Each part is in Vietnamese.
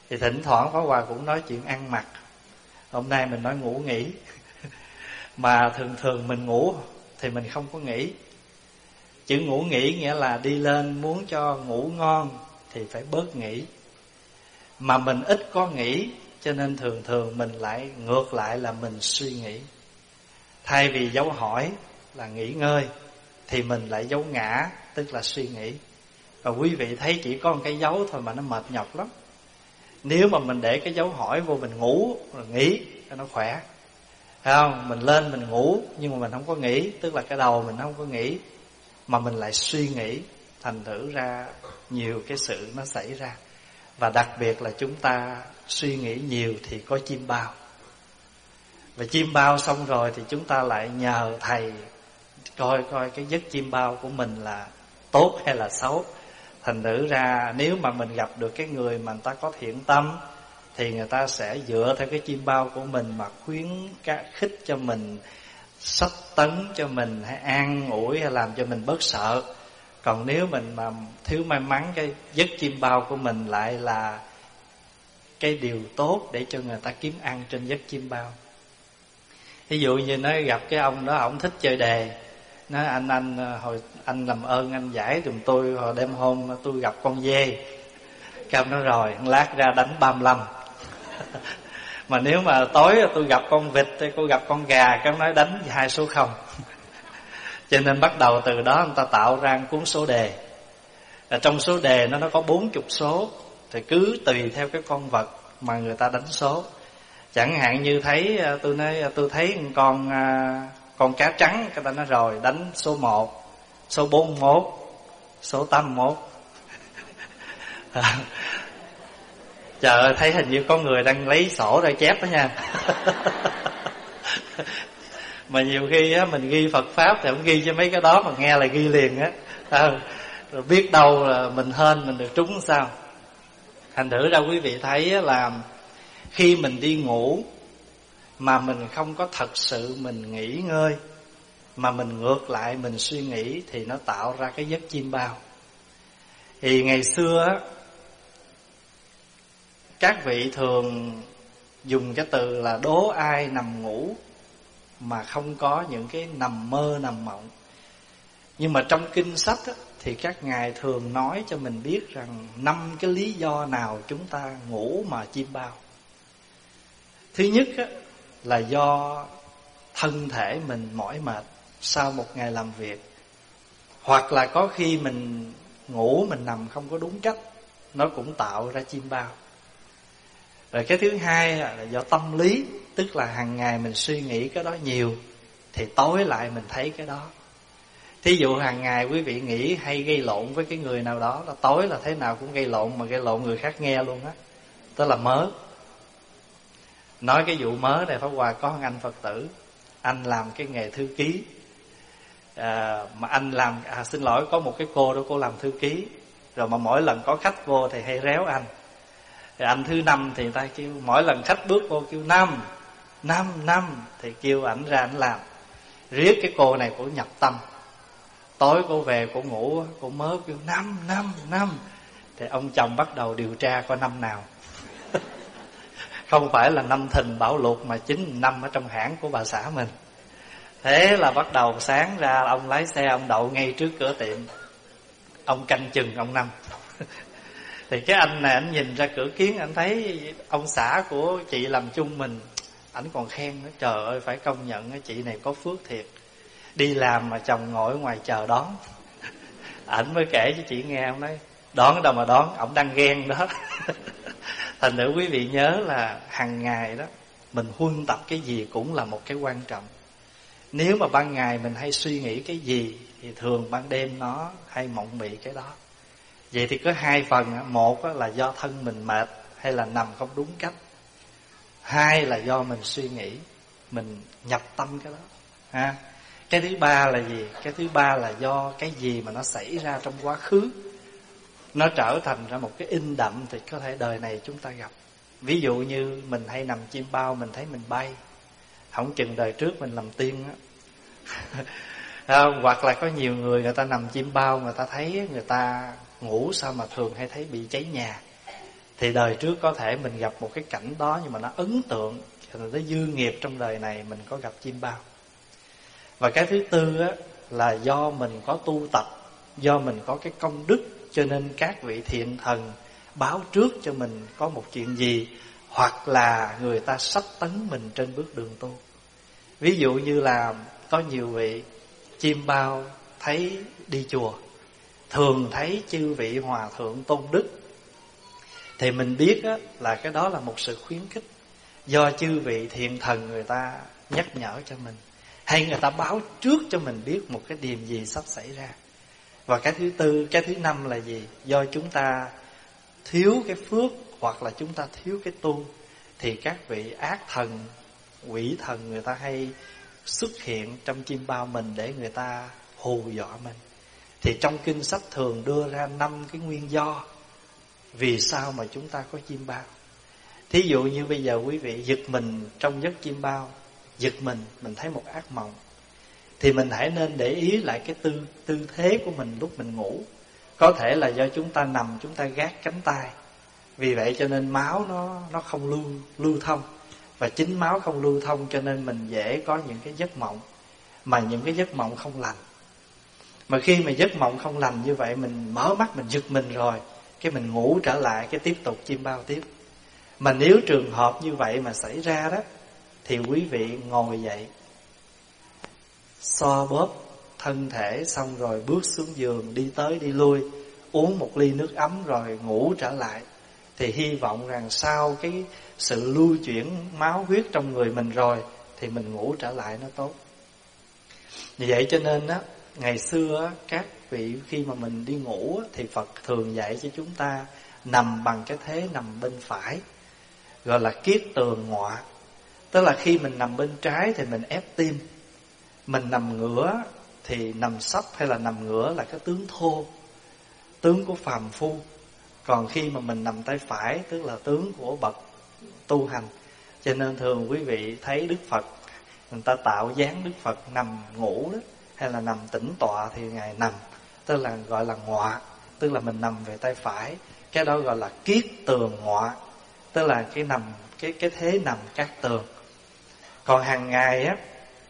Thì thỉnh thoảng Pháp Hòa cũng nói chuyện ăn mặc. Hôm nay mình nói ngủ nghỉ. Mà thường thường mình ngủ thì mình không có nghỉ. Chữ ngủ nghỉ nghĩa là đi lên muốn cho ngủ ngon thì phải bớt nghỉ. Mà mình ít có nghỉ, cho nên thường thường mình lại ngược lại là mình suy nghĩ. Thay vì dấu hỏi là nghỉ ngơi thì mình lại dấu ngã, tức là suy nghĩ. Và quý vị thấy chỉ có một cái dấu thôi mà nó mệt nhọc lắm. Nếu mà mình để cái dấu hỏi vô, mình ngủ rồi nghỉ cho nó khỏe, thấy không? Mình lên mình ngủ nhưng mà mình không có nghỉ, tức là cái đầu mình không có nghỉ mà mình lại suy nghĩ, thành thử ra nhiều cái sự nó xảy ra. Và đặc biệt là chúng ta suy nghĩ nhiều thì có chim bao. Và chim bao xong rồi thì chúng ta lại nhờ thầy coi cái giấc chim bao của mình là tốt hay là xấu. Thành thử ra nếu mà mình gặp được cái người mà người ta có thiện tâm thì người ta sẽ dựa theo cái chim bao của mình mà khuyến khích cho mình, sách tấn cho mình, hay an ủi, hay làm cho mình bớt sợ. Còn nếu mình mà thiếu may mắn, cái giấc chim bao của mình lại là cái điều tốt để cho người ta kiếm ăn trên giấc chim bao. Ví dụ như nó gặp cái ông đó, ổng thích chơi đề, nói anh hồi anh làm ơn anh giải giùm tôi, hồi đêm hôm tôi gặp con dê. Cam nói rồi, lát ra đánh 35. Mà nếu mà tối tôi gặp con vịt hay tôi gặp con gà, Cam nói đánh 2 số 0. Cho nên bắt đầu từ đó người ta tạo ra một cuốn số đề. Trong số đề nó có 40 số, thì cứ tùy theo cái con vật mà người ta đánh số. Chẳng hạn như thấy tôi thấy con cá trắng, người ta nói rồi đánh số 1, số 41, số 81. Trời ơi, thấy hình như có người đang lấy sổ ra chép đó nha. Mà nhiều khi á, mình ghi Phật Pháp thì không ghi cho mấy cái đó, mà nghe là ghi liền á. Rồi biết đâu là mình hên mình được trúng sao. Thành thử ra quý vị thấy á, là khi mình đi ngủ mà mình không có thật sự mình nghỉ ngơi, mà mình ngược lại mình suy nghĩ, thì nó tạo ra cái giấc chim bao. Thì ngày xưa á, các vị thường dùng cái từ là đố ai nằm ngủ mà không có những cái nằm mơ nằm mộng. Nhưng mà trong kinh sách á, thì các ngài thường nói cho mình biết rằng 5 cái lý do nào chúng ta ngủ mà chim bao. Thứ nhất á, là do thân thể mình mỏi mệt sau một ngày làm việc, hoặc là có khi mình ngủ mình nằm không có đúng cách, nó cũng tạo ra chim bao. Rồi cái thứ hai là do tâm lý, tức là hàng ngày mình suy nghĩ cái đó nhiều thì tối lại mình thấy cái đó. Thí dụ hàng ngày quý vị nghĩ hay gây lộn với cái người nào đó, là tối là thế nào cũng gây lộn, mà gây lộn người khác nghe luôn á, tức là mớ. Nói cái vụ mớ này, Pháp Hòa có một anh Phật tử, anh làm cái nghề thư ký. Mà anh làm, xin lỗi, có một cái cô đó, cô làm thư ký. Rồi mà mỗi lần có khách vô thì hay réo anh. Thì anh thứ 5 thì người ta kêu, mỗi lần khách bước vô kêu 5 thì kêu ảnh ra ảnh làm. Riết cái cô này cô nhập tâm. Tối cô về cô ngủ, cô mớ kêu 5. Thì ông chồng bắt đầu điều tra coi năm nào. Không phải là năm Thìn Bảo Lục, mà chính năm ở trong hãng của bà xã mình. Thế là bắt đầu sáng ra ông lái xe, ông đậu ngay trước cửa tiệm, ông canh chừng ông Năm. Thì cái anh này anh nhìn ra cửa kiến, anh thấy ông xã của chị làm chung mình, ảnh còn khen nữa, trời ơi phải công nhận chị này có phước thiệt, đi làm mà chồng ngồi ở ngoài chờ đón. Ảnh mới kể cho chị nghe, ông nói đón ở đâu mà đón, ổng đang ghen đó. Thành thử quý vị nhớ là hàng ngày đó mình huân tập cái gì cũng là một cái quan trọng. Nếu mà ban ngày mình hay suy nghĩ cái gì thì thường ban đêm nó hay mộng mị cái đó. Vậy thì có 2 phần. Một là do thân mình mệt hay là nằm không đúng cách. 2 là do mình suy nghĩ, mình nhập tâm cái đó. Cái thứ 3 là gì? Cái thứ 3 là do cái gì mà nó xảy ra trong quá khứ, nó trở thành ra một cái in đậm, thì có thể đời này chúng ta gặp. Ví dụ như mình hay nằm chim bao, mình thấy mình bay, không chừng đời trước mình làm tiên á. Hoặc là có nhiều người, người ta nằm chim bao, người ta thấy người ta ngủ sao mà thường hay thấy bị cháy nhà. Thì đời trước có thể mình gặp một cái cảnh đó, nhưng mà nó ấn tượng, nó dư nghiệp trong đời này mình có gặp chim bao. Và cái thứ tư á, là do mình có tu tập, do mình có cái công đức, cho nên các vị thiện thần báo trước cho mình có một chuyện gì, hoặc là người ta sắp tấn mình trên bước đường tu. Ví dụ như là có nhiều vị chim bao thấy đi chùa, thường thấy chư vị hòa thượng tôn đức, thì mình biết á, là cái đó là một sự khuyến khích, do chư vị thiện thần người ta nhắc nhở cho mình, hay người ta báo trước cho mình biết một cái điều gì sắp xảy ra. Và cái thứ tư, cái thứ năm là gì? Do chúng ta thiếu cái phước, hoặc là chúng ta thiếu cái tu, thì các vị ác thần, quỷ thần người ta hay xuất hiện trong chim bao mình để người ta hù dọa mình. Thì trong kinh sách thường đưa ra 5 cái nguyên do vì sao mà chúng ta có chim bao. Thí dụ như bây giờ quý vị giật mình trong giấc chim bao, giật mình thấy một ác mộng, thì mình hãy nên để ý lại cái tư thế của mình lúc mình ngủ. Có thể là do chúng ta nằm, chúng ta gác cánh tay, vì vậy cho nên máu nó không lưu thông. Và chính máu không lưu thông cho nên mình dễ có những cái giấc mộng, mà những cái giấc mộng không lành. Mà khi mà giấc mộng không lành như vậy, mình mở mắt mình giật mình rồi, cái mình ngủ trở lại, cái tiếp tục chim bao tiếp. Mà nếu trường hợp như vậy mà xảy ra đó, thì quý vị ngồi dậy, xoa bóp thân thể, xong rồi bước xuống giường, đi tới đi lui, uống một ly nước ấm rồi ngủ trở lại. Thì hy vọng rằng sau cái sự lưu chuyển máu huyết trong người mình rồi, thì mình ngủ trở lại nó tốt. Vì vậy cho nên á, ngày xưa á, các vị khi mà mình đi ngủ á, thì Phật thường dạy cho chúng ta nằm bằng cái thế nằm bên phải, gọi là kiết tường ngọa. Tức là khi mình nằm bên trái thì mình ép tim, mình nằm ngửa thì nằm sấp hay là nằm ngửa là cái tướng thô, tướng của phàm phu. Còn khi mà mình nằm tay phải tức là tướng của bậc tu hành. Cho nên thường quý vị thấy Đức Phật, người ta tạo dáng Đức Phật nằm ngủ đó, hay là nằm tĩnh tọa thì Ngài nằm, tức là gọi là ngọa, tức là mình nằm về tay phải. Cái đó gọi là kiết tường ngọa, tức là cái nằm cái thế nằm cát tường. Còn hàng ngày á,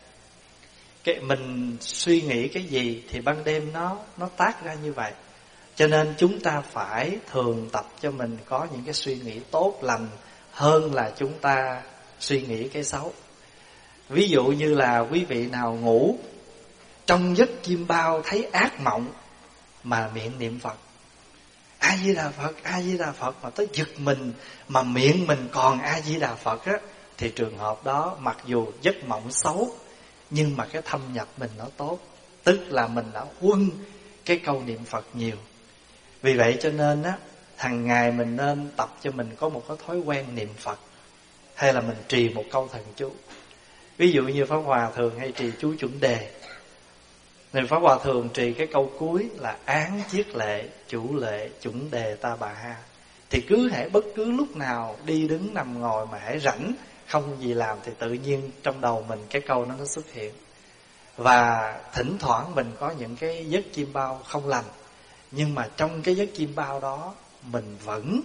mình suy nghĩ cái gì thì ban đêm nó tác ra như vậy. Cho nên chúng ta phải thường tập cho mình có những cái suy nghĩ tốt lành hơn là chúng ta suy nghĩ cái xấu. Ví dụ như là quý vị nào ngủ trong giấc chim bao thấy ác mộng mà miệng niệm Phật, A Di Đà Phật, A Di Đà Phật, mà tới giật mình mà miệng mình còn A Di Đà Phật á, thì trường hợp đó mặc dù giấc mộng xấu nhưng mà cái thâm nhập mình nó tốt, tức là mình đã huân cái câu niệm Phật nhiều. Vì vậy cho nên á, hàng ngày mình nên tập cho mình có một cái thói quen niệm Phật, hay là mình trì một câu thần chú. Ví dụ như Pháp Hòa thường hay trì chú chuẩn đề, nên Pháp Hòa thường trì cái câu cuối là án chiết lệ, chủ lệ, chuẩn đề ta bà ha. Thì cứ hễ bất cứ lúc nào đi đứng nằm ngồi mà hễ rảnh không gì làm thì tự nhiên trong đầu mình cái câu nó xuất hiện. Và thỉnh thoảng mình có những cái giấc chim bao không lành, nhưng mà trong cái giấc chim bao đó mình vẫn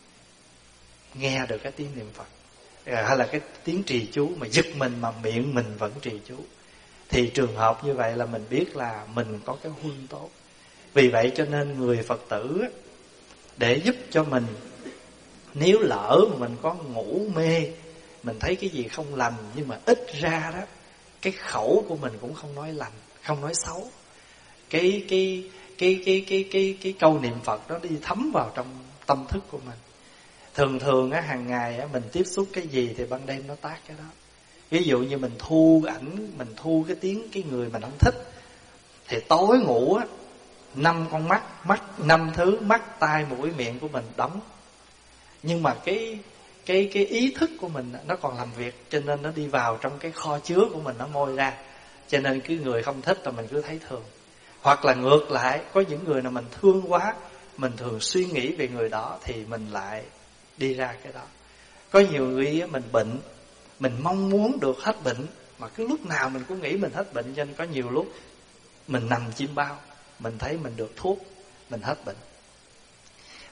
nghe được cái tiếng niệm Phật, hay là cái tiếng trì chú mà giật mình mà miệng mình vẫn trì chú. Thì trường hợp như vậy là mình biết là mình có cái huân tốt. Vì vậy cho nên người Phật tử để giúp cho mình, nếu lỡ mà mình có ngủ mê, mình thấy cái gì không lành, nhưng mà ít ra đó cái khẩu của mình cũng không nói lành, không nói xấu. Cái câu niệm Phật đó đi thấm vào trong tâm thức của mình. Thường á, hàng ngày á, mình tiếp xúc cái gì thì ban đêm nó tác cái đó. Ví dụ như mình thu ảnh, mình thu cái tiếng cái người mình không thích, thì tối ngủ á, 5 con mắt 5 thứ, mắt, tai, mũi, miệng của mình đóng. Nhưng mà cái ý thức của mình nó còn làm việc, cho nên nó đi vào trong cái kho chứa của mình, nó môi ra. Cho nên cái người không thích là mình cứ thấy thường. Hoặc là ngược lại, có những người nào mình thương quá, mình thường suy nghĩ về người đó thì mình lại đi ra cái đó. Có nhiều người mình bệnh, mình mong muốn được hết bệnh, mà cứ lúc nào mình cũng nghĩ mình hết bệnh. Cho nên có nhiều lúc mình nằm chim bao, mình thấy mình được thuốc, mình hết bệnh.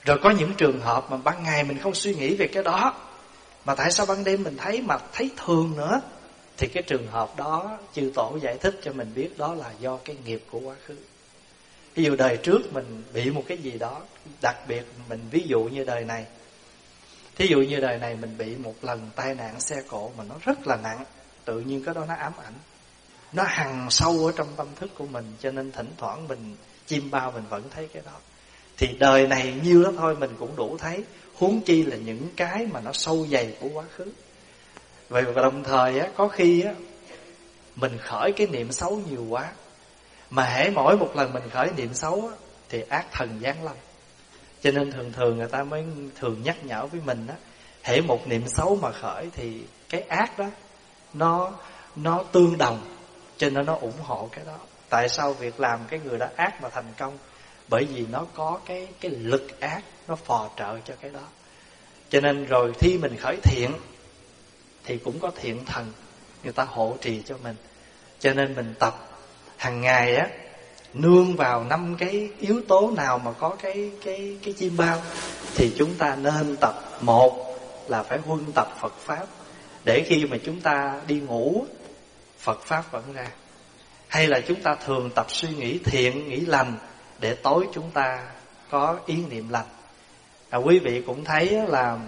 Rồi có những trường hợp mà ban ngày mình không suy nghĩ về cái đó, mà tại sao ban đêm mình thấy mà thấy thường nữa, thì cái trường hợp đó chư tổ giải thích cho mình biết đó là do cái nghiệp của quá khứ. Ví dụ đời trước mình bị một cái gì đó, đặc biệt mình ví dụ như đời này. Thí dụ như đời này mình bị một lần tai nạn xe cộ mà nó rất là nặng, tự nhiên cái đó nó ám ảnh, nó hằn sâu ở trong tâm thức của mình, cho nên thỉnh thoảng mình chim bao mình vẫn thấy cái đó. Thì đời này nhiêu đó thôi mình cũng đủ thấy, huống chi là những cái mà nó sâu dày của quá khứ. Vậy và đồng thời á, có khi á mình khởi cái niệm xấu nhiều quá, mà hễ mỗi một lần mình khởi niệm xấu á, thì ác thần giáng lâm. Cho nên thường thường người ta mới thường nhắc nhở với mình á, hễ một niệm xấu mà khởi thì cái ác đó nó tương đồng, cho nên nó ủng hộ cái đó. Tại sao việc làm cái người đó ác mà thành công? Bởi vì nó có cái lực ác nó phò trợ cho cái đó. Cho nên rồi khi mình khởi thiện thì cũng có thiện thần người ta hộ trì cho mình. Cho nên mình tập hàng ngày á, nương vào 5 cái yếu tố nào mà có cái chim bao, thì chúng ta nên tập. Một là phải huân tập Phật Pháp, để khi mà chúng ta đi ngủ Phật Pháp vẫn ra. Hay là chúng ta thường tập suy nghĩ thiện, nghĩ lành, để tối chúng ta có ý niệm lành. Quý vị cũng thấy là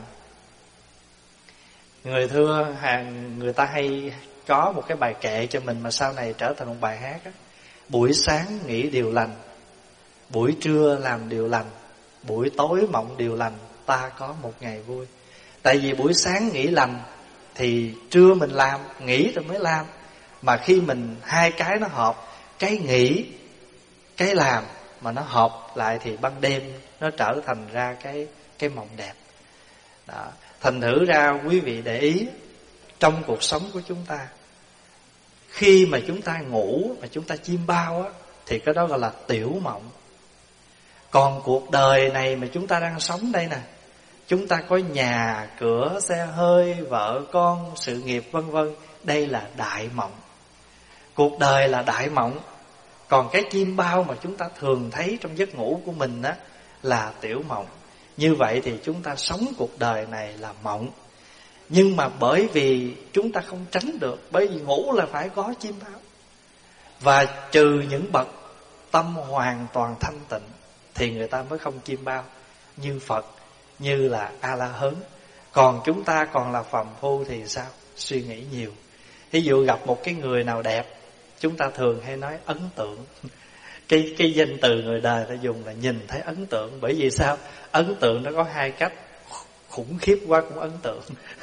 người ta hay có một cái bài kệ cho mình mà sau này trở thành một bài hát á. Buổi sáng nghĩ điều lành, buổi trưa làm điều lành, buổi tối mộng điều lành, ta có một ngày vui. Tại vì buổi sáng nghĩ lành thì trưa mình làm, nghĩ rồi mới làm. Mà khi mình hai cái nó hợp, cái nghĩ, cái làm mà nó hợp lại, thì ban đêm nó trở thành ra cái mộng đẹp đó. Thành thử ra quý vị để ý, trong cuộc sống của chúng ta, khi mà chúng ta ngủ mà chúng ta chim bao á, thì cái đó gọi là tiểu mộng. Còn cuộc đời này mà chúng ta đang sống đây nè, chúng ta có nhà, cửa, xe hơi, vợ, con, sự nghiệp vân vân, đây là đại mộng. Cuộc đời là đại mộng. Còn cái chim bao mà chúng ta thường thấy trong giấc ngủ của mình á, là tiểu mộng. Như vậy thì chúng ta sống cuộc đời này là mộng. Nhưng mà bởi vì chúng ta không tránh được, bởi vì ngủ là phải có chim bao. Và trừ những bậc tâm hoàn toàn thanh tịnh thì người ta mới không chim bao, như Phật, như là A-la-hớn. Còn chúng ta còn là phàm phu thì sao? Suy nghĩ nhiều. Ví dụ gặp một cái người nào đẹp, chúng ta thường hay nói ấn tượng. Cái danh từ người đời ta dùng là nhìn thấy ấn tượng. Bởi vì sao? Ấn tượng nó có hai cách. Khủng khiếp quá cũng ấn tượng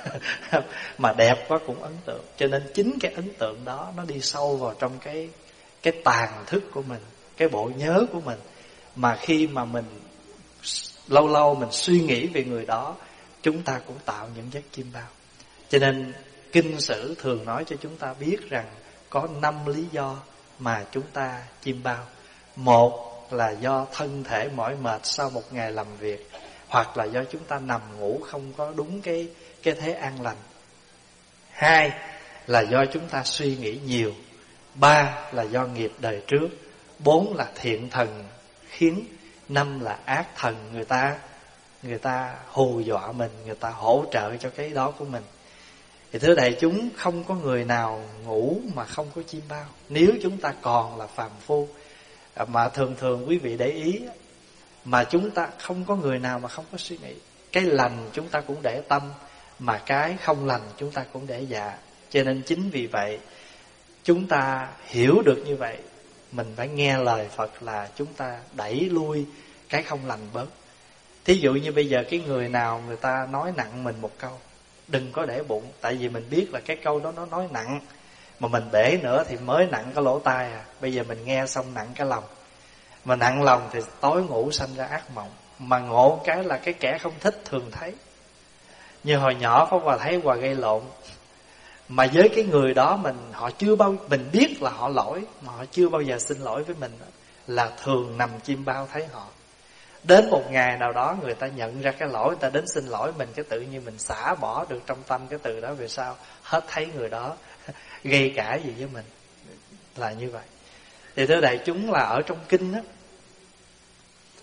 mà đẹp quá cũng ấn tượng. Cho nên chính cái ấn tượng đó nó đi sâu vào trong cái tàn thức của mình, cái bộ nhớ của mình. Mà khi mà mình lâu lâu mình suy nghĩ về người đó, chúng ta cũng tạo những giấc chim bao. Cho nên kinh sử thường nói cho chúng ta biết rằng có 5 lý do mà chúng ta chim bao. Một là do thân thể mỏi mệt sau một ngày làm việc, hoặc là do chúng ta nằm ngủ không có đúng cái thế an lành. Hai là do chúng ta suy nghĩ nhiều. Ba là do nghiệp đời trước. Bốn là thiện thần khiến. Năm là ác thần người ta hù dọa mình, người ta hỗ trợ cho cái đó của mình. Thì thưa đại chúng, không có người nào ngủ mà không có chim bao, nếu chúng ta còn là phàm phu. Mà thường quý vị để ý, mà chúng ta không có người nào mà không có suy nghĩ. Cái lành chúng ta cũng để tâm, mà cái không lành chúng ta cũng để dạ. Cho nên chính vì vậy, chúng ta hiểu được như vậy, mình phải nghe lời Phật là chúng ta đẩy lui cái không lành bớt. Thí dụ như bây giờ cái người nào người ta nói nặng mình một câu, đừng có để bụng. Tại vì mình biết là cái câu đó nó nói nặng, mà mình để nữa thì mới nặng cái lỗ tai à. Bây giờ mình nghe xong nặng cái lòng. Mà nặng lòng thì tối ngủ sanh ra ác mộng. Mà ngộ cái là cái kẻ không thích thường thấy. Như hồi nhỏ Pháp Hòa thấy Hòa gây lộn, mà với cái người đó mình biết là họ lỗi, mà họ chưa bao giờ xin lỗi với mình, là thường nằm chim bao thấy họ. Đến một ngày nào đó người ta nhận ra cái lỗi, người ta đến xin lỗi mình, cái tự nhiên mình xả bỏ được trong tâm cái từ đó về sau, hết thấy người đó gây cả gì với mình. Là như vậy. Thì thưa đại chúng, là ở trong kinh á,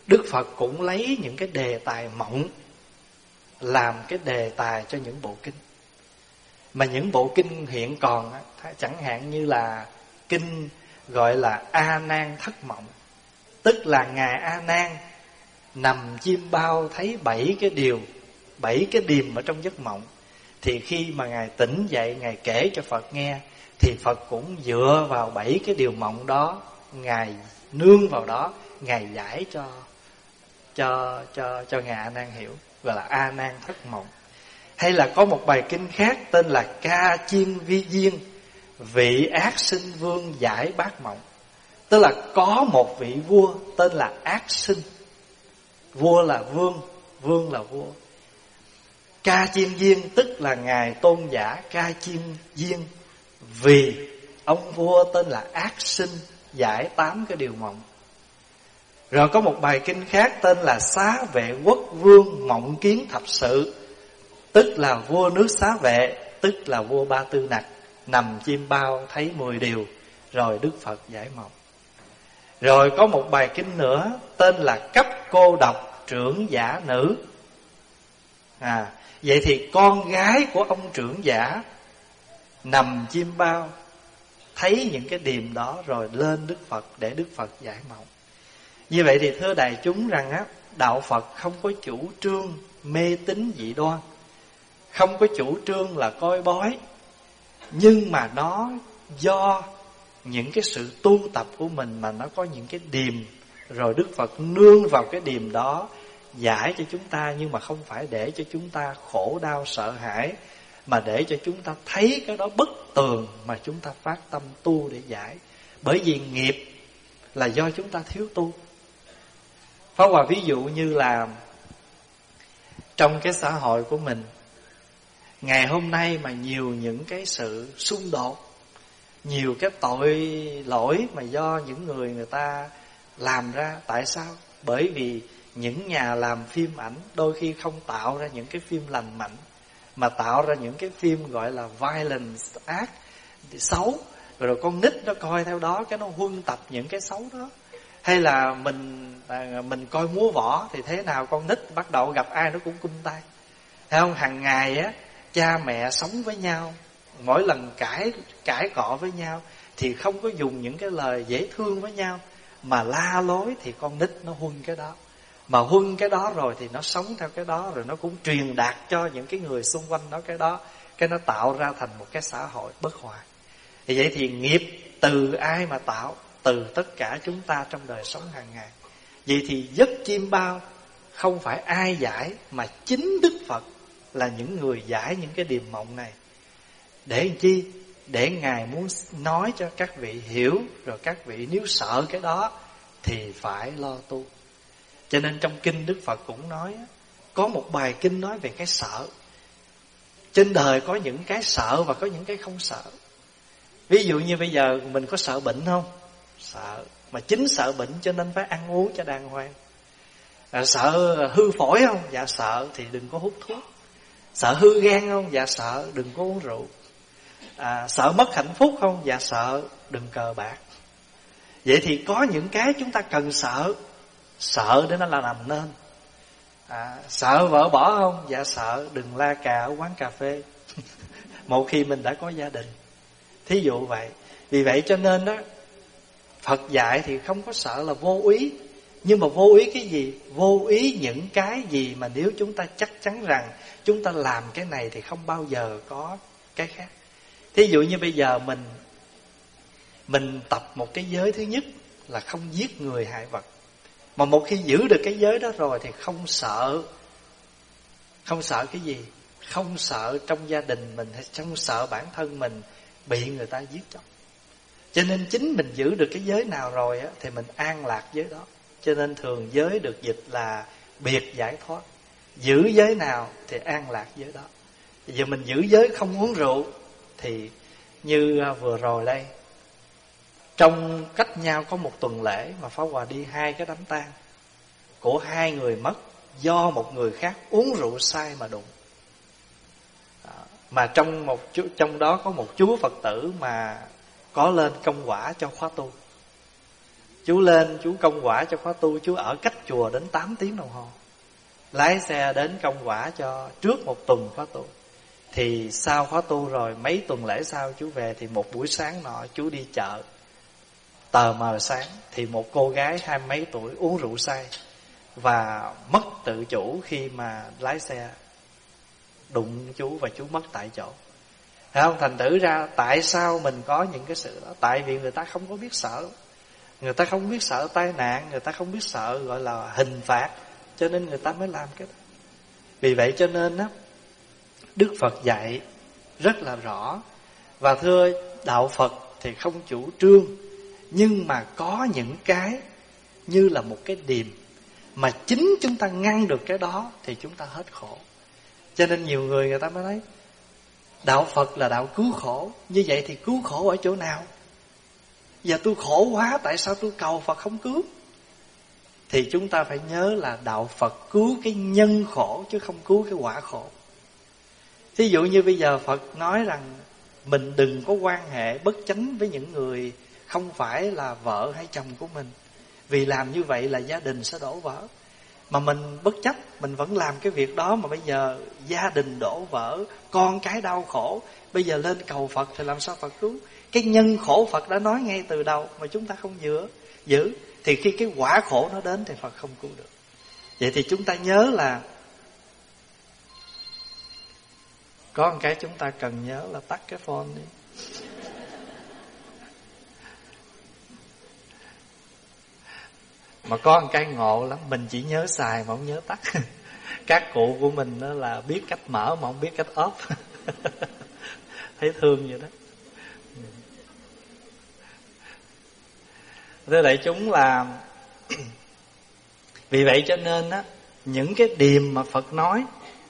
Đức Phật cũng lấy những cái đề tài mộng làm cái đề tài cho những bộ kinh. Mà những bộ kinh hiện còn chẳng hạn như là kinh gọi là A Nan Thất Mộng, tức là ngài A Nan nằm chim bao thấy 7 cái điềm ở trong giấc mộng. Thì khi mà ngài tỉnh dậy, ngài kể cho Phật nghe, thì Phật cũng dựa vào 7 cái điều mộng đó, ngài nương vào đó, ngài giải cho ngài A Nan hiểu, gọi là A Nan Thất Mộng. Hay là có một bài kinh khác tên là Ca Chiên Vi Diên, vị ác sinh vương giải bát mộng. Tức là có một vị vua tên là Ác Sinh, vua là vương, vương là vua. Ca Chiên Viên tức là ngài tôn giả Ca Chiên Viên, vì ông vua tên là Ác Sinh giải 8 cái điều mộng. Rồi có một bài kinh khác tên là Xá Vệ Quốc Vương Mộng Kiến Thập Sự, tức là vua nước Xá Vệ, tức là vua Ba Tư Nặc, nằm chim bao thấy 10 điều, rồi Đức Phật giải mộng. Rồi có một bài kinh nữa tên là Cấp Cô Độc Trưởng Giả Nữ. Vậy thì con gái của ông trưởng giả nằm chim bao thấy những cái điềm đó, rồi lên Đức Phật để Đức Phật giải mộng. Như vậy thì thưa đại chúng rằng đạo Phật không có chủ trương mê tín dị đoan, không có chủ trương là coi bói, nhưng mà nó do những cái sự tu tập của mình mà nó có những cái điềm, rồi Đức Phật nương vào cái điềm đó giải cho chúng ta, nhưng mà không phải để cho chúng ta khổ đau sợ hãi, mà để cho chúng ta thấy cái đó bất tường mà chúng ta phát tâm tu để giải. Bởi vì nghiệp là do chúng ta thiếu tu. Pháp Hòa ví dụ như là trong cái xã hội của mình ngày hôm nay mà nhiều những cái sự xung đột, nhiều cái tội lỗi mà do những người ta làm ra. Tại sao? Bởi vì những nhà làm phim ảnh đôi khi không tạo ra những cái phim lành mạnh, mà tạo ra những cái phim gọi là violence, ác, xấu, rồi con nít nó coi theo đó, cái nó huân tập những cái xấu đó. Hay là mình coi múa võ thì thế nào, con nít bắt đầu gặp ai nó cũng cung tay, thấy không? Hàng ngày cha mẹ sống với nhau, mỗi lần cãi cọ với nhau thì không có dùng những cái lời dễ thương với nhau, mà la lối, thì con nít nó huân cái đó. Mà huân cái đó rồi thì nó sống theo cái đó, rồi nó cũng truyền đạt cho những cái người xung quanh nó cái đó, cái nó tạo ra thành một cái xã hội bất hòa. Thì vậy thì nghiệp từ ai mà tạo? Từ tất cả chúng ta trong đời sống hàng ngày. Vậy thì giấc chim bao không phải ai giải, mà chính Đức Phật là những người giải những cái điềm mộng này. Để làm chi? Để Ngài muốn nói cho các vị hiểu, rồi các vị nếu sợ cái đó thì phải lo tu. Cho nên trong kinh Đức Phật cũng nói, có một bài kinh nói về cái sợ. Trên đời có những cái sợ và có những cái không sợ. Ví dụ như bây giờ mình có sợ bệnh không? Sợ. Mà chính sợ bệnh cho nên phải ăn uống cho đàng hoàng. Sợ hư phổi không? Dạ sợ, thì đừng có hút thuốc. Sợ hư gan không? Dạ sợ, đừng có uống rượu. Sợ mất hạnh phúc không? Dạ sợ, đừng cờ bạc. Vậy thì có những cái chúng ta cần sợ, sợ để nó là làm nên. Sợ vợ bỏ không? Dạ sợ, đừng la cà ở quán cà phê một khi mình đã có gia đình. Thí dụ vậy. Vì vậy cho nên đó, Phật dạy thì không có sợ là vô ý. Nhưng mà vô ý cái gì? Vô ý những cái gì mà nếu chúng ta chắc chắn rằng chúng ta làm cái này thì không bao giờ có cái khác. Thí dụ như bây giờ mình tập một cái giới thứ nhất là không giết người hại vật. Mà một khi giữ được cái giới đó rồi thì không sợ. Không sợ cái gì? Không sợ trong gia đình mình, hay không sợ bản thân mình bị người ta giết chóc. Cho nên chính mình giữ được cái giới nào rồi thì mình an lạc giới đó. Cho nên thường giới được dịch là biệt giải thoát. Giữ giới nào thì an lạc giới đó. Giờ mình giữ giới không uống rượu, thì như vừa rồi đây, trong cách nhau có một tuần lễ mà Pháp Hòa đi 2 cái đám tang của 2 người mất do một người khác uống rượu sai mà đụng. Mà trong đó có một chú Phật tử mà có lên công quả cho khóa tu. Chú lên chú công quả cho khóa tu. Chú ở cách chùa đến 8 tiếng đồng hồ. Lái xe đến công quả cho trước một tuần khóa tu. Thì sau khóa tu rồi mấy tuần lễ sau chú về. Thì một buổi sáng nọ chú đi chợ, tờ mờ sáng, thì một cô gái 20 mấy tuổi uống rượu say và mất tự chủ khi mà lái xe đụng chú, và chú mất tại chỗ. Thấy không? Thành thử ra tại sao mình có những cái sự đó? Tại vì người ta không có biết sợ. Người ta không biết sợ tai nạn, người ta không biết sợ gọi là hình phạt, cho nên người ta mới làm cái đó. Vì vậy cho nên á, Đức Phật dạy rất là rõ. Và thưa, đạo Phật thì không chủ trương, nhưng mà có những cái như là một cái điềm, mà chính chúng ta ngăn được cái đó thì chúng ta hết khổ. Cho nên nhiều người ta mới nói đạo Phật là đạo cứu khổ. Như vậy thì cứu khổ ở chỗ nào? Giờ tôi khổ quá, tại sao tôi cầu Phật không cứu? Thì chúng ta phải nhớ là đạo Phật cứu cái nhân khổ, chứ không cứu cái quả khổ. Thí dụ như bây giờ Phật nói rằng mình đừng có quan hệ bất chánh với những người không phải là vợ hay chồng của mình, vì làm như vậy là gia đình sẽ đổ vỡ. Mà mình bất chấp, mình vẫn làm cái việc đó, mà bây giờ gia đình đổ vỡ, con cái đau khổ, bây giờ lên cầu Phật thì làm sao Phật cứu? Cái nhân khổ Phật đã nói ngay từ đầu mà chúng ta không giữ, thì khi cái quả khổ nó đến thì Phật không cứu được. Vậy thì chúng ta nhớ là có một cái chúng ta cần nhớ là tắt cái phone đi. Mà có một cái ngộ lắm, mình chỉ nhớ xài mà không nhớ tắt. Các cụ của mình đó là biết cách mở mà không biết cách off. Thấy thương vậy đó. Thưa đại chúng là vì vậy cho nên á, những cái điềm mà Phật nói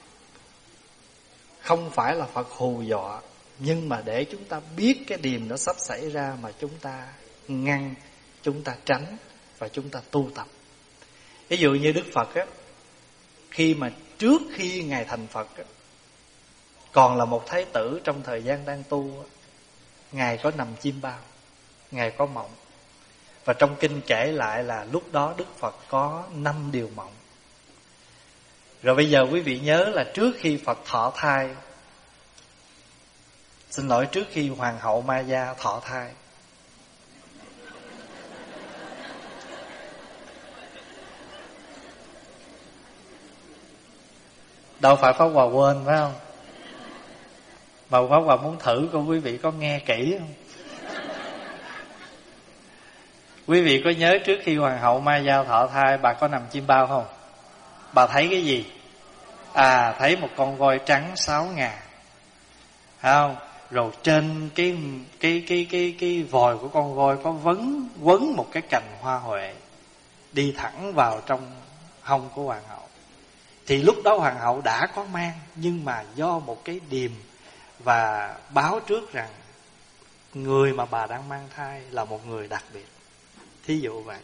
không phải là Phật hù dọa, nhưng mà để chúng ta biết cái điềm nó sắp xảy ra mà chúng ta ngăn, chúng ta tránh và chúng ta tu tập. Ví dụ như Đức Phật á, trước khi Ngài thành Phật á, còn là một thái tử trong thời gian đang tu á, Ngài có nằm chim bao, Ngài có mộng. Và trong kinh kể lại là lúc đó Đức Phật có 5 điều mộng. Rồi bây giờ quý vị nhớ là trước khi Phật thọ thai, trước khi Hoàng hậu Ma Gia thọ thai, đâu phải Pháp Hòa quên phải không? Mà Pháp Hòa muốn thử coi quý vị có nghe kỹ không? Quý vị có nhớ trước khi Hoàng hậu Ma Gia thọ thai, bà có nằm chim bao không? Bà thấy cái gì? Thấy một con voi trắng 6 ngà, phải không? Rồi trên cái vòi của con voi có quấn một cái cành hoa huệ đi thẳng vào trong hông của Hoàng hậu. Thì lúc đó Hoàng hậu đã có mang, nhưng mà do một cái điềm và báo trước rằng người mà bà đang mang thai là một người đặc biệt. Thí dụ vậy.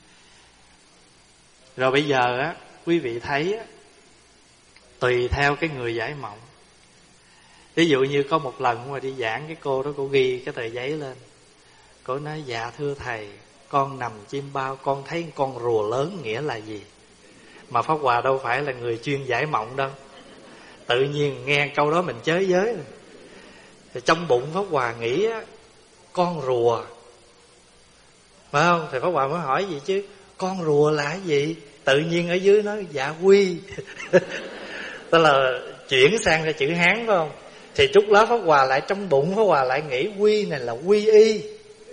Rồi bây giờ á, quý vị thấy á, tùy theo cái người giải mộng. Ví dụ như có một lần mà đi giảng, cái cô đó cô ghi cái tờ giấy lên. Cô nói dạ thưa thầy, con nằm chim bao, con thấy con rùa lớn nghĩa là gì? Mà Pháp Hòa đâu phải là người chuyên giải mộng đâu. Tự nhiên nghe câu đó mình chới giới. Thì trong bụng Pháp Hòa nghĩ á, con rùa, phải không? Thì Pháp Hòa mới hỏi gì chứ, con rùa là cái gì? Tự nhiên ở dưới nói dạ quy. Tức là chuyển sang ra chữ Hán, phải không? Thì chút lá Pháp Hòa lại trong bụng Pháp Hòa lại nghĩ quy này là quy y.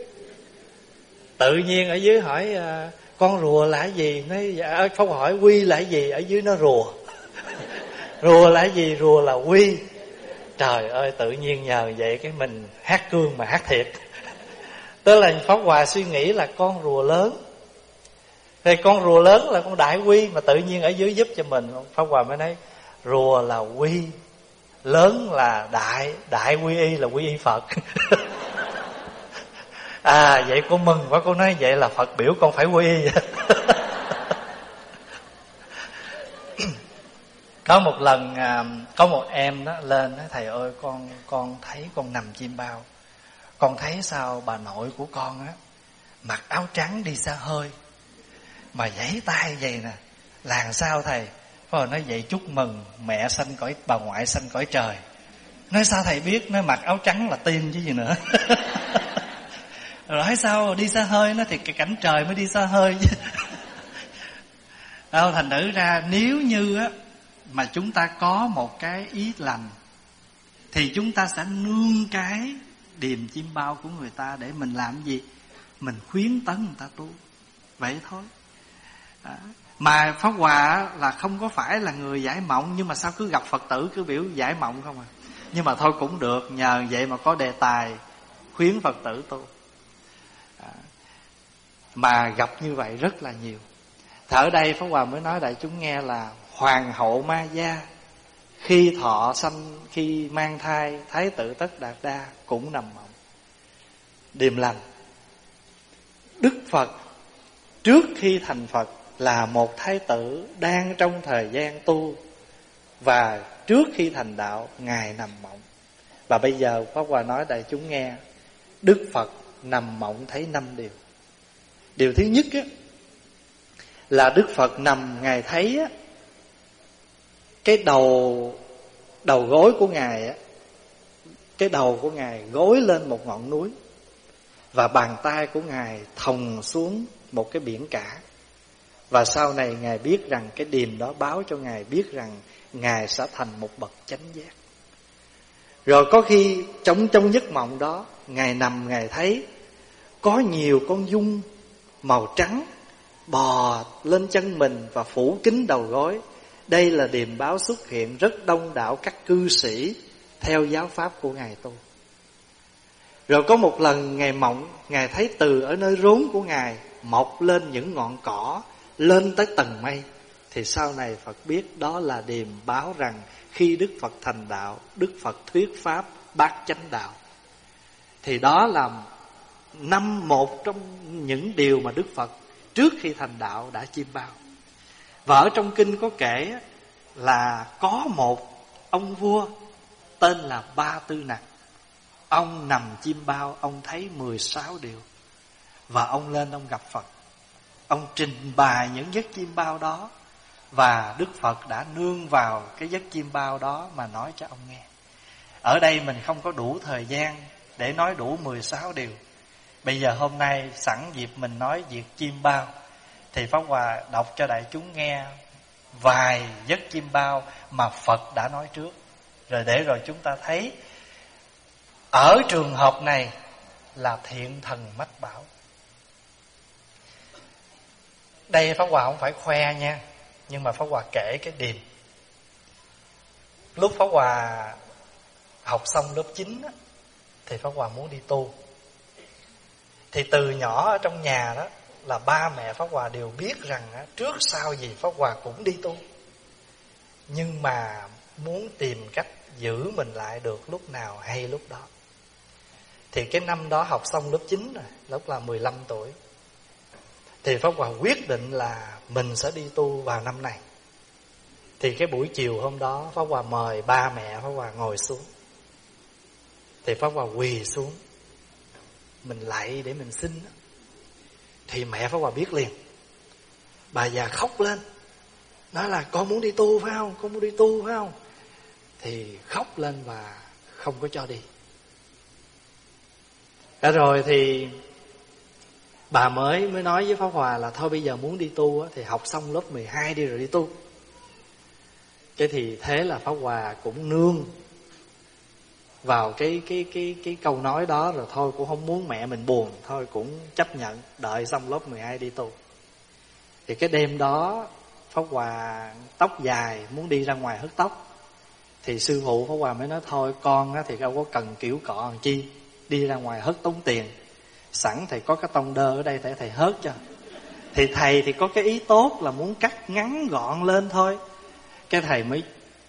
Tự nhiên ở dưới hỏi con rùa là cái gì? Nói dạ, Pháp Hòa hỏi quy là cái gì? Ở dưới nó rùa. Rùa là cái gì? Rùa là quy. Trời ơi, tự nhiên nhờ vậy cái mình hát cương mà hát thiệt. Tức là Pháp Hòa suy nghĩ là con rùa lớn, thì con rùa lớn là con đại quy, mà tự nhiên ở dưới giúp cho mình. Pháp Hòa mới nói rùa là quy, lớn là đại quy y là quy y Phật. Vậy cô mừng quá, cô nói vậy là Phật biểu con phải quy y. Có một lần có một em đó lên nói thầy ơi, con thấy con nằm chim bao, con thấy sao bà nội của con á, mặc áo trắng đi xa hơi mà giãy tay vậy nè, làm sao thầy? Rồi nói vậy chúc mừng mẹ sanh cõi, bà ngoại sanh cõi trời. Nói sao thầy biết? Nói mặc áo trắng là tiên chứ gì nữa. Rồi hỏi sao đi xa hơi? Nó thì cái cảnh trời mới đi xa hơi chứ. Đâu, thành thử ra nếu như á mà chúng ta có một cái ý lành thì chúng ta sẽ nương cái điềm chim bao của người ta để mình làm gì? Mình khuyến tấn người ta tu. Vậy thôi. Mà Pháp Hòa là không có phải là người giải mộng, nhưng mà sao cứ gặp Phật tử cứ biểu giải mộng không à. Nhưng mà thôi cũng được, nhờ vậy mà có đề tài khuyến Phật tử tu. Mà gặp như vậy rất là nhiều. Ở đây Pháp Hòa mới nói đại chúng nghe là Hoàng hậu Ma Gia khi thọ sanh, khi mang thai Thái tử Tất Đạt Đa cũng nằm mộng điềm lành. Đức Phật trước khi thành Phật là một thái tử đang trong thời gian tu, và trước khi thành đạo Ngài nằm mộng. Và bây giờ Pháp Hòa nói đại chúng nghe, Đức Phật nằm mộng thấy 5 điều. Điều thứ nhất á, là Đức Phật nằm Ngài thấy á, cái đầu gối của Ngài á, cái đầu của Ngài gối lên một ngọn núi, và bàn tay của Ngài thòng xuống một cái biển cả. Và sau này Ngài biết rằng cái điềm đó báo cho Ngài biết rằng Ngài sẽ thành một bậc chánh giác. Rồi có khi trong giấc mộng đó, Ngài nằm Ngài thấy có nhiều con giun màu trắng bò lên chân mình và phủ kín đầu gối. Đây là điềm báo xuất hiện rất đông đảo các cư sĩ theo giáo pháp của Ngài tu. Rồi có một lần Ngài mộng, Ngài thấy từ ở nơi rốn của Ngài mọc lên những ngọn cỏ lên tới tầng mây. Thì sau này Phật biết đó là điềm báo rằng khi Đức Phật thành đạo, Đức Phật thuyết pháp bát chánh đạo. Thì đó là một trong những điều mà Đức Phật trước khi thành đạo đã chiêm bao. Và ở trong kinh có kể là có một ông vua tên là Ba Tư Nặc. Ông nằm chiêm bao, ông thấy 16 điều. Và ông lên ông gặp Phật. Ông trình bày những giấc chiêm bao đó, và Đức Phật đã nương vào cái giấc chiêm bao đó mà nói cho ông nghe. Ở đây mình không có đủ thời gian để nói đủ 16 điều. Bây giờ hôm nay sẵn dịp mình nói việc chiêm bao, thì Pháp Hòa đọc cho đại chúng nghe vài giấc chiêm bao mà Phật đã nói trước. Rồi chúng ta thấy ở trường hợp này là thiện thần mách bảo. Đây Pháp Hòa không phải khoe nha, nhưng mà Pháp Hòa kể cái điềm. Lúc Pháp Hòa học xong lớp 9 á, thì Pháp Hòa muốn đi tu. Thì từ nhỏ ở trong nhà đó là ba mẹ Pháp Hòa đều biết rằng á, trước sau gì Pháp Hòa cũng đi tu. Nhưng mà muốn tìm cách giữ mình lại được lúc nào hay lúc đó. Thì cái năm đó học xong lớp 9 rồi, lúc là 15 tuổi. Thì Pháp Hòa quyết định là mình sẽ đi tu vào năm này. Thì cái buổi chiều hôm đó Pháp Hòa mời ba mẹ Pháp Hòa ngồi xuống. Thì Pháp Hòa quỳ xuống, mình lạy để mình xin. Thì mẹ Pháp Hòa biết liền. Bà già khóc lên, nói là con muốn đi tu phải không? Con muốn đi tu phải không? Thì khóc lên và không có cho đi. Đã rồi thì bà mới nói với Pháp Hòa là thôi bây giờ muốn đi tu á, thì học xong lớp 12 đi rồi đi tu. Cái thì thế là Pháp Hòa cũng nương vào cái câu nói đó, rồi thôi cũng không muốn mẹ mình buồn, thôi cũng chấp nhận đợi xong lớp 12 đi tu. Thì cái đêm đó Pháp Hòa tóc dài muốn đi ra ngoài hớt tóc. Thì sư phụ Pháp Hòa mới nói thôi con á, thì đâu có cần kiểu cọ làm chi, đi ra ngoài hớt tốn tiền, sẵn thầy có cái tông đơ ở đây để thầy hớt cho. Thì thầy thì có cái ý tốt là muốn cắt ngắn gọn lên thôi. Cái thầy mới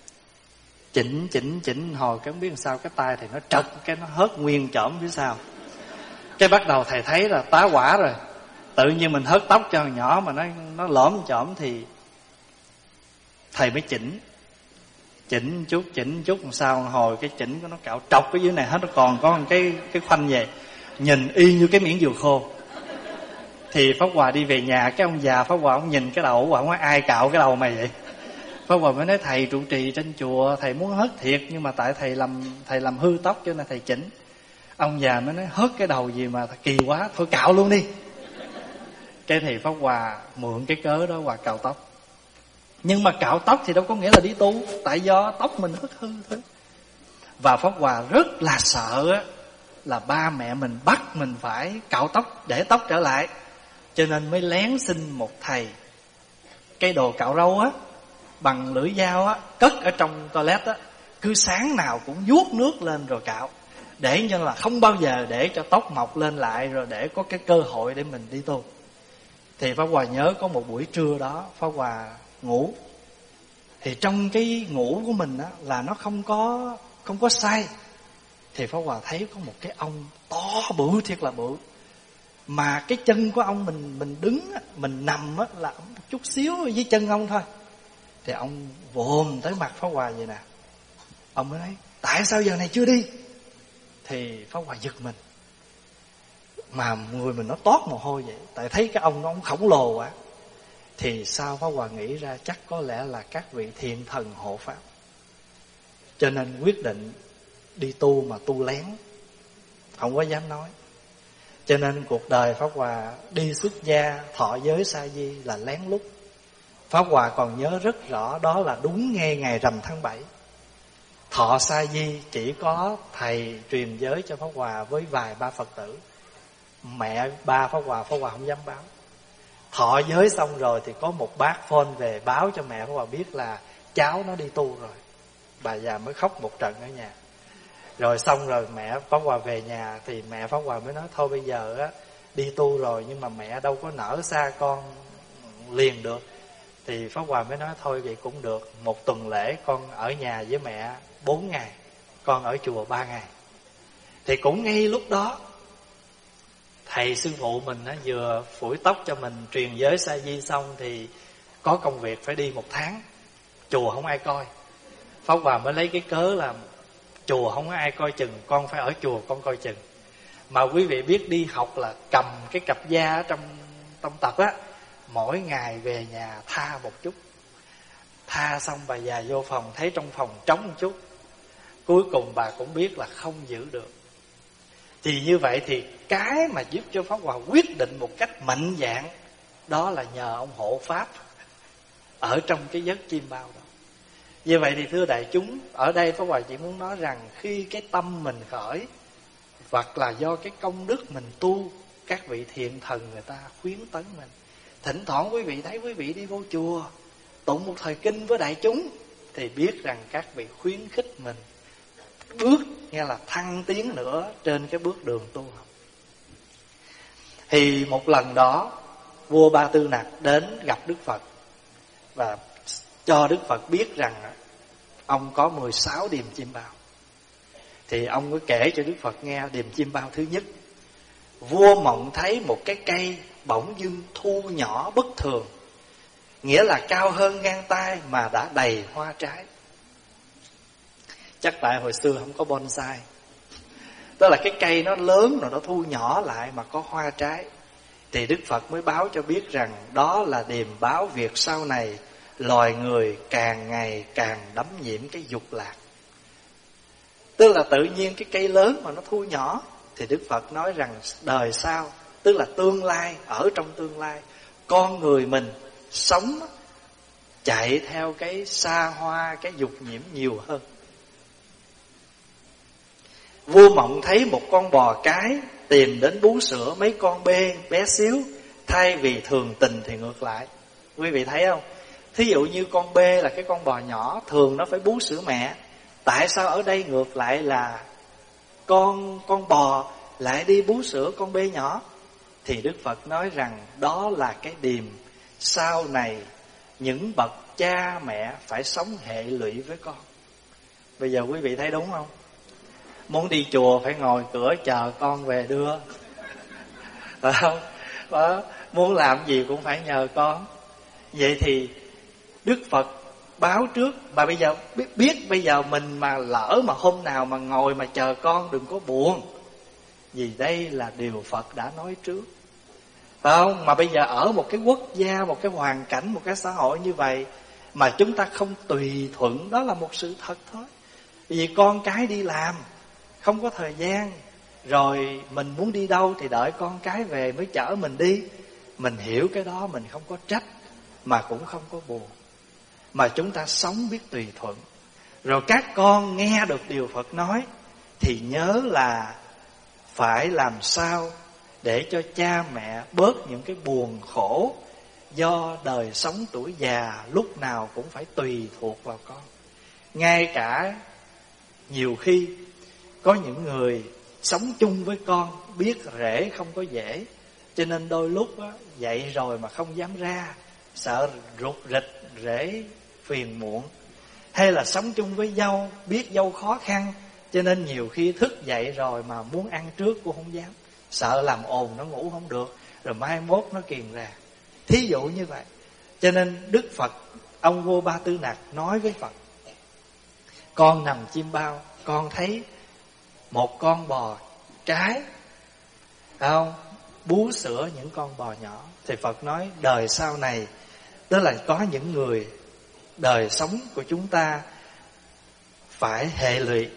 chỉnh hồi cái không biết làm sao cái tay thầy nó trật, cái nó hớt nguyên chỏm phía sau. Cái bắt đầu thầy thấy là tá quả rồi. Tự nhiên mình hớt tóc cho nhỏ mà nó lõm chỏm, thì thầy mới chỉnh chút làm sao hồi cái chỉnh của nó cạo trọc cái dưới này hết, nó còn có một cái khoanh về, nhìn y như cái miệng dừa khô. Thì Pháp Hòa đi về nhà, cái ông già Pháp Hòa ông nhìn cái đầu, ông nói ai cạo cái đầu mày vậy? Pháp Hòa mới nói thầy trụ trì trên chùa, thầy muốn hớt thiệt, nhưng mà tại thầy làm hư tóc cho nên thầy chỉnh. Ông già mới nói hớt cái đầu gì mà kỳ quá, thôi cạo luôn đi. Cái thì Pháp Hòa mượn cái cớ đó Hòa cạo tóc. Nhưng mà cạo tóc thì đâu có nghĩa là đi tu, tại do tóc mình hớt hư thôi. Và Pháp Hòa rất là sợ á, là ba mẹ mình bắt mình phải cạo tóc, để tóc trở lại. Cho nên mới lén xin một thầy cây đồ cạo râu á, bằng lưỡi dao á, cất ở trong toilet á, cứ sáng nào cũng vuốt nước lên rồi cạo, để như là không bao giờ để cho tóc mọc lên lại, rồi để có cái cơ hội để mình đi tu. Thì Pháp Hòa nhớ có một buổi trưa đó, Pháp Hòa ngủ. Thì trong cái ngủ của mình á, là nó không có say. Thì Pháp Hòa thấy có một cái ong to bự, thiệt là bự. Mà cái chân của ông mình đứng á, mình nằm á, là một chút xíu với chân ông thôi. Thì ông vồn tới mặt Pháp Hòa vậy nè. Ông mới nói tại sao giờ này chưa đi? Thì Pháp Hòa giật mình, mà người mình nó toát mồ hôi vậy, tại thấy cái ông nó khổng lồ quá. Thì sao Pháp Hòa nghĩ ra chắc có lẽ là các vị thiện thần hộ pháp, cho nên quyết định đi tu mà tu lén, không có dám nói. Cho nên cuộc đời Pháp Hòa đi xuất gia thọ giới sa di là lén lút. Pháp Hòa còn nhớ rất rõ, đó là đúng ngay ngày rằm tháng 7. Thọ sa di chỉ có thầy truyền giới cho Pháp Hòa với vài ba Phật tử. Mẹ ba Pháp Hòa không dám báo. Thọ giới xong rồi thì có một bác phone về báo cho mẹ Pháp Hòa biết là cháu nó đi tu rồi. Bà già mới khóc một trận ở nhà. Rồi xong rồi mẹ Pháp Hòa về nhà, thì mẹ Pháp Hòa mới nói thôi bây giờ á, đi tu rồi nhưng mà mẹ đâu có nỡ xa con liền được. Thì Pháp Hòa mới nói thôi vậy cũng được, một tuần lễ con ở nhà với mẹ 4 ngày, con ở chùa 3 ngày. Thì cũng ngay lúc đó, thầy sư phụ mình á, vừa phủi tóc cho mình truyền giới sa di xong, thì có công việc phải đi 1 tháng, chùa không ai coi. Pháp Hòa mới lấy cái cớ là chùa không có ai coi chừng, con phải ở chùa con coi chừng. Mà quý vị biết đi học là cầm cái cặp da ở trong tập á, mỗi ngày về nhà tha một chút. Tha xong bà già vô phòng, thấy trong phòng trống một chút. Cuối cùng bà cũng biết là không giữ được. Thì như vậy thì cái mà giúp cho Pháp Hòa quyết định một cách mạnh dạn, đó là nhờ ông hộ pháp ở trong cái giấc chim bao đó. Như vậy thì thưa đại chúng, ở đây Pháp Hòa chỉ muốn nói rằng khi cái tâm mình khởi, hoặc là do cái công đức mình tu, các vị thiện thần người ta khuyến tấn mình. Thỉnh thoảng quý vị thấy quý vị đi vô chùa tụng một thời kinh với đại chúng, thì biết rằng các vị khuyến khích mình bước, nghe là thăng tiến nữa trên cái bước đường tu học. Thì một lần đó, vua Ba Tư Nặc đến gặp Đức Phật và cho Đức Phật biết rằng ông có 16 điềm chim bao. Thì ông mới kể cho Đức Phật nghe điềm chim bao thứ nhất. Vua mộng thấy một cái cây bỗng dưng thu nhỏ bất thường, nghĩa là cao hơn ngang tay mà đã đầy hoa trái. Chắc tại hồi xưa không có bonsai, tức là cái cây nó lớn rồi nó thu nhỏ lại mà có hoa trái. Thì Đức Phật mới báo cho biết rằng đó là điềm báo việc sau này loài người càng ngày càng đắm nhiễm cái dục lạc. Tức là tự nhiên cái cây lớn mà nó thu nhỏ. Thì Đức Phật nói rằng đời sau, tức là tương lai, ở trong tương lai, con người mình sống chạy theo cái xa hoa, cái dục nhiễm nhiều hơn. Vua mộng thấy một con bò cái tìm đến bú sữa mấy con bê bé xíu, thay vì thường tình thì ngược lại. Quý vị thấy không? Thí dụ như con bê là cái con bò nhỏ, thường nó phải bú sữa mẹ. Tại sao ở đây ngược lại là con bò lại đi bú sữa con bê nhỏ? Thì Đức Phật nói rằng đó là cái điềm sau này những bậc cha mẹ phải sống hệ lụy với con. Bây giờ quý vị thấy đúng không? Muốn đi chùa phải ngồi cửa chờ con về đưa, phải không? Đó, muốn làm gì cũng phải nhờ con. Vậy thì Đức Phật báo trước. Mà bây giờ biết bây giờ mình mà lỡ mà hôm nào mà ngồi mà chờ con, đừng có buồn, vì đây là điều Phật đã nói trước. phải không? Mà bây giờ ở một cái quốc gia, một cái hoàn cảnh, một cái xã hội như vậy mà chúng ta không tùy thuận, đó là một sự thật thôi. Vì con cái đi làm không có thời gian, rồi mình muốn đi đâu thì đợi con cái về mới chở mình đi. Mình hiểu cái đó, mình không có trách mà cũng không có buồn, mà chúng ta sống biết tùy thuận. Rồi các con nghe được điều Phật nói thì nhớ là phải làm sao để cho cha mẹ bớt những cái buồn khổ do đời sống tuổi già lúc nào cũng phải tùy thuộc vào con. Ngay cả nhiều khi có những người sống chung với con biết rễ không có dễ, cho nên đôi lúc á, dậy rồi mà không dám ra, sợ rụt rịch rễ phiền muộn. Hay là sống chung với dâu, biết dâu khó khăn, cho nên nhiều khi thức dậy rồi mà muốn ăn trước cũng không dám, sợ làm ồn nó ngủ không được, rồi mai mốt nó kiềm ra. Thí dụ như vậy. Cho nên Đức Phật, ông Vua Ba Tư Nặc nói với Phật: con nằm chim bao, con thấy một con bò cái, không, bú sữa những con bò nhỏ. Thì Phật nói đời sau này, tức là có những người đời sống của chúng ta phải hệ lụy.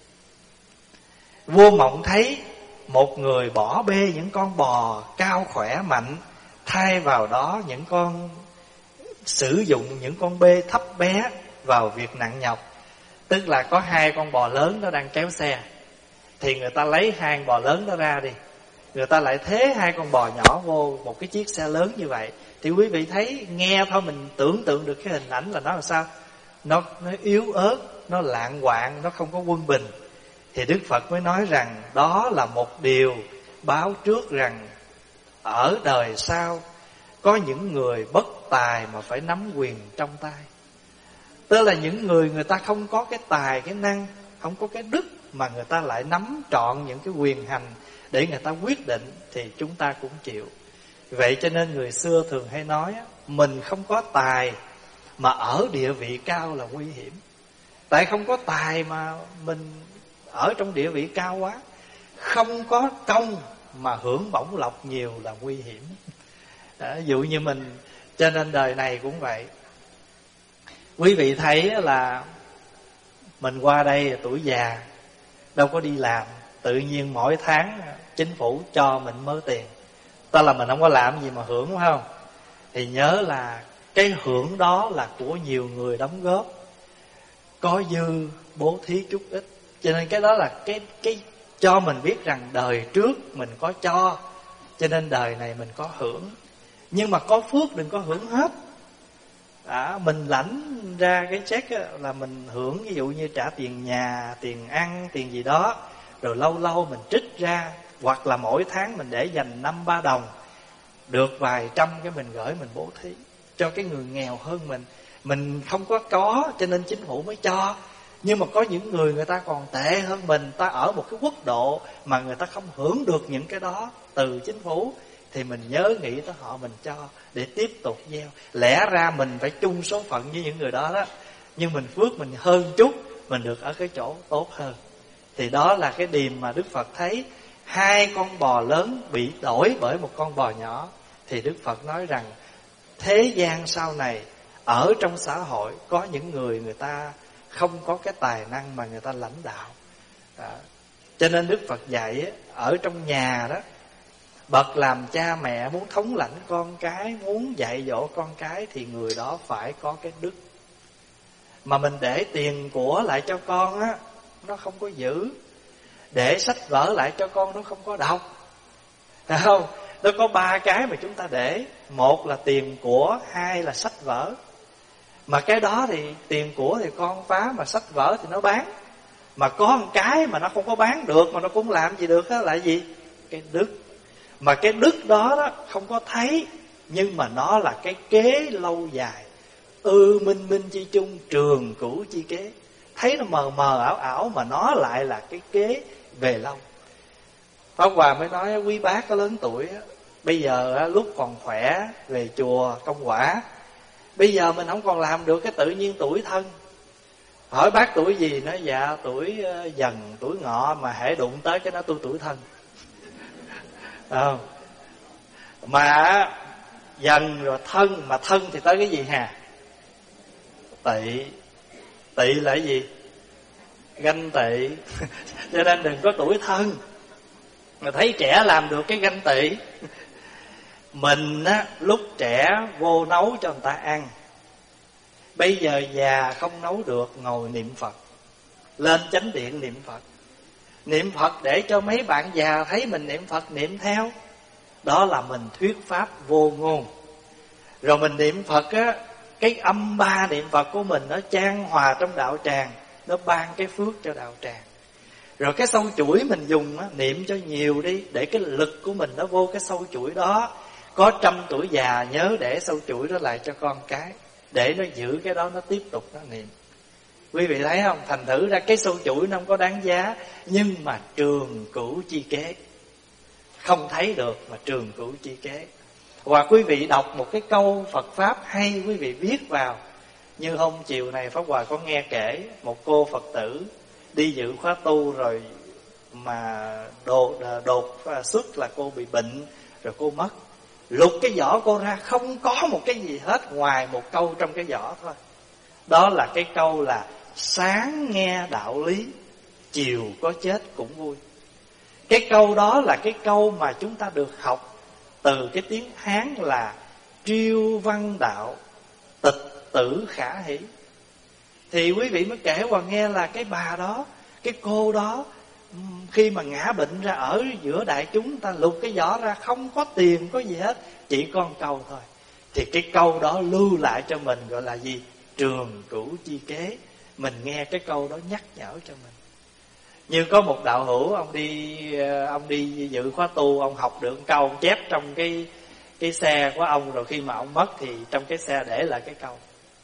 Vua Mộng thấy một người bỏ bê những con bò cao khỏe mạnh, thay vào đó những con sử dụng những con bê thấp bé vào việc nặng nhọc. Tức là có hai con bò lớn nó đang kéo xe, thì người ta lấy hai con bò lớn đó ra đi, người ta lại thế hai con bò nhỏ vô một cái chiếc xe lớn như vậy. Thì quý vị thấy, nghe thôi mình tưởng tượng được cái hình ảnh là nó làm sao. Nó yếu ớt, nó lạng quạng, nó không có quân bình. Thì Đức Phật mới nói rằng đó là một điều báo trước rằng ở đời sau có những người bất tài mà phải nắm quyền trong tay. Tức là những người ta không có cái tài, cái năng, không có cái đức, mà người ta lại nắm trọn những cái quyền hành để người ta quyết định, thì chúng ta cũng chịu. Vậy cho nên người xưa thường hay nói mình không có tài mà ở địa vị cao là nguy hiểm. Tại không có tài mà mình ở trong địa vị cao quá. Không có công mà hưởng bổng lộc nhiều là nguy hiểm. Ví dụ như mình, cho nên đời này cũng vậy. Quý vị thấy là mình qua đây tuổi già, đâu có đi làm, tự nhiên mỗi tháng chính phủ cho mình mớ tiền. Ta là mình không có làm gì mà hưởng, phải không? Thì nhớ là cái hưởng đó là của nhiều người đóng góp, có dư bố thí chút ít. Cho nên cái đó là cái cho mình biết rằng đời trước mình có cho nên đời này mình có hưởng. Nhưng mà có phước đừng có hưởng hết. Mình lãnh ra cái check là mình hưởng, ví dụ như trả tiền nhà, tiền ăn, tiền gì đó, rồi lâu lâu mình trích ra, hoặc là mỗi tháng mình để dành 5-3 đồng, được vài trăm cái mình gửi mình bố thí cho cái người nghèo hơn mình. Mình không có cho nên chính phủ mới cho. Nhưng mà có những người ta còn tệ hơn mình, ta ở một cái quốc độ mà người ta không hưởng được những cái đó từ chính phủ, thì mình nhớ nghĩ tới họ mình cho để tiếp tục gieo. Lẽ ra mình phải chung số phận với những người đó đó, nhưng mình phước mình hơn chút, mình được ở cái chỗ tốt hơn. Thì đó là cái điềm mà Đức Phật thấy hai con bò lớn bị đổi bởi một con bò nhỏ. Thì Đức Phật nói rằng thế gian sau này, ở trong xã hội có những người ta không có cái tài năng mà người ta lãnh đạo. Cho nên Đức Phật dạy ở trong nhà đó, bậc làm cha mẹ muốn thống lãnh con cái, muốn dạy dỗ con cái, thì người đó phải có cái đức. Mà mình để tiền của lại cho con á, nó không có giữ. Để sách vở lại cho con, nó không có đọc. Thấy không? Nó có 3 cái mà chúng ta để. Một là tiền của, hai là sách vở. Mà cái đó thì tiền của thì con phá, mà sách vở thì nó bán. Mà có một cái mà nó không có bán được, mà nó cũng làm gì được á, là gì? Cái đức. Mà cái đức đó đó không có thấy, nhưng mà nó là cái kế lâu dài. Minh minh chi chung, trường cửu chi kế. Thấy nó mờ mờ ảo ảo mà nó lại là cái kế về lâu. Pháp Hòa mới nói quý bác có lớn tuổi á, bây giờ lúc còn khỏe về chùa công quả, bây giờ mình không còn làm được, cái tự nhiên tuổi thân. Hỏi bác tuổi gì? Nói dạ tuổi Dần, tuổi Ngọ, mà hễ đụng tới cái đó tôi tuổi thân. Mà dần rồi thân, mà thân thì tới cái gì hà? Tỵ. Tỵ là cái gì? Ganh tị. Cho nên đừng có tuổi thân mà thấy trẻ làm được cái ganh tị. Mình á, lúc trẻ vô nấu cho người ta ăn, bây giờ già không nấu được, ngồi niệm Phật, lên chánh điện niệm Phật. Niệm Phật để cho mấy bạn già thấy mình niệm Phật niệm theo. Đó là mình thuyết pháp vô ngôn. Rồi mình niệm Phật á, cái âm ba niệm Phật của mình nó chan hòa trong đạo tràng, nó ban cái phước cho đạo tràng. Rồi cái sâu chuỗi mình dùng á, niệm cho nhiều đi, để cái lực của mình nó vô cái sâu chuỗi đó. Có 100 tuổi già nhớ để sâu chuỗi đó lại cho con cái, để nó giữ cái đó, nó tiếp tục nó niệm. Quý vị thấy không? Thành thử ra cái sâu chuỗi nó không có đáng giá, nhưng mà trường cửu chi kế. Không thấy được mà trường cửu chi kế. Hoặc quý vị đọc một cái câu Phật Pháp hay, quý vị viết vào. Như hôm chiều này Pháp Hòa có nghe kể một cô Phật tử đi dự khóa tu rồi mà đột xuất là cô bị bệnh, rồi cô mất. Lục cái vỏ cô ra, không có một cái gì hết ngoài một câu trong cái vỏ thôi. Đó là cái câu là sáng nghe đạo lý, chiều có chết cũng vui. Cái câu đó là cái câu mà chúng ta được học từ cái tiếng Hán là triêu văn đạo, tịch tử khả hỷ. Thì quý vị mới kể qua nghe là cái bà đó, cái cô đó, khi mà ngã bệnh ra ở giữa đại chúng, ta lục cái vỏ ra, không có tiền có gì hết, chỉ có một câu thôi. Thì cái câu đó lưu lại cho mình gọi là gì? Trường cửu chi kế. Mình nghe cái câu đó nhắc nhở cho mình. Như có một đạo hữu, ông đi dự khóa tu, ông học được câu chép trong cái xe của ông, rồi khi mà ông mất thì trong cái xe để lại cái câu: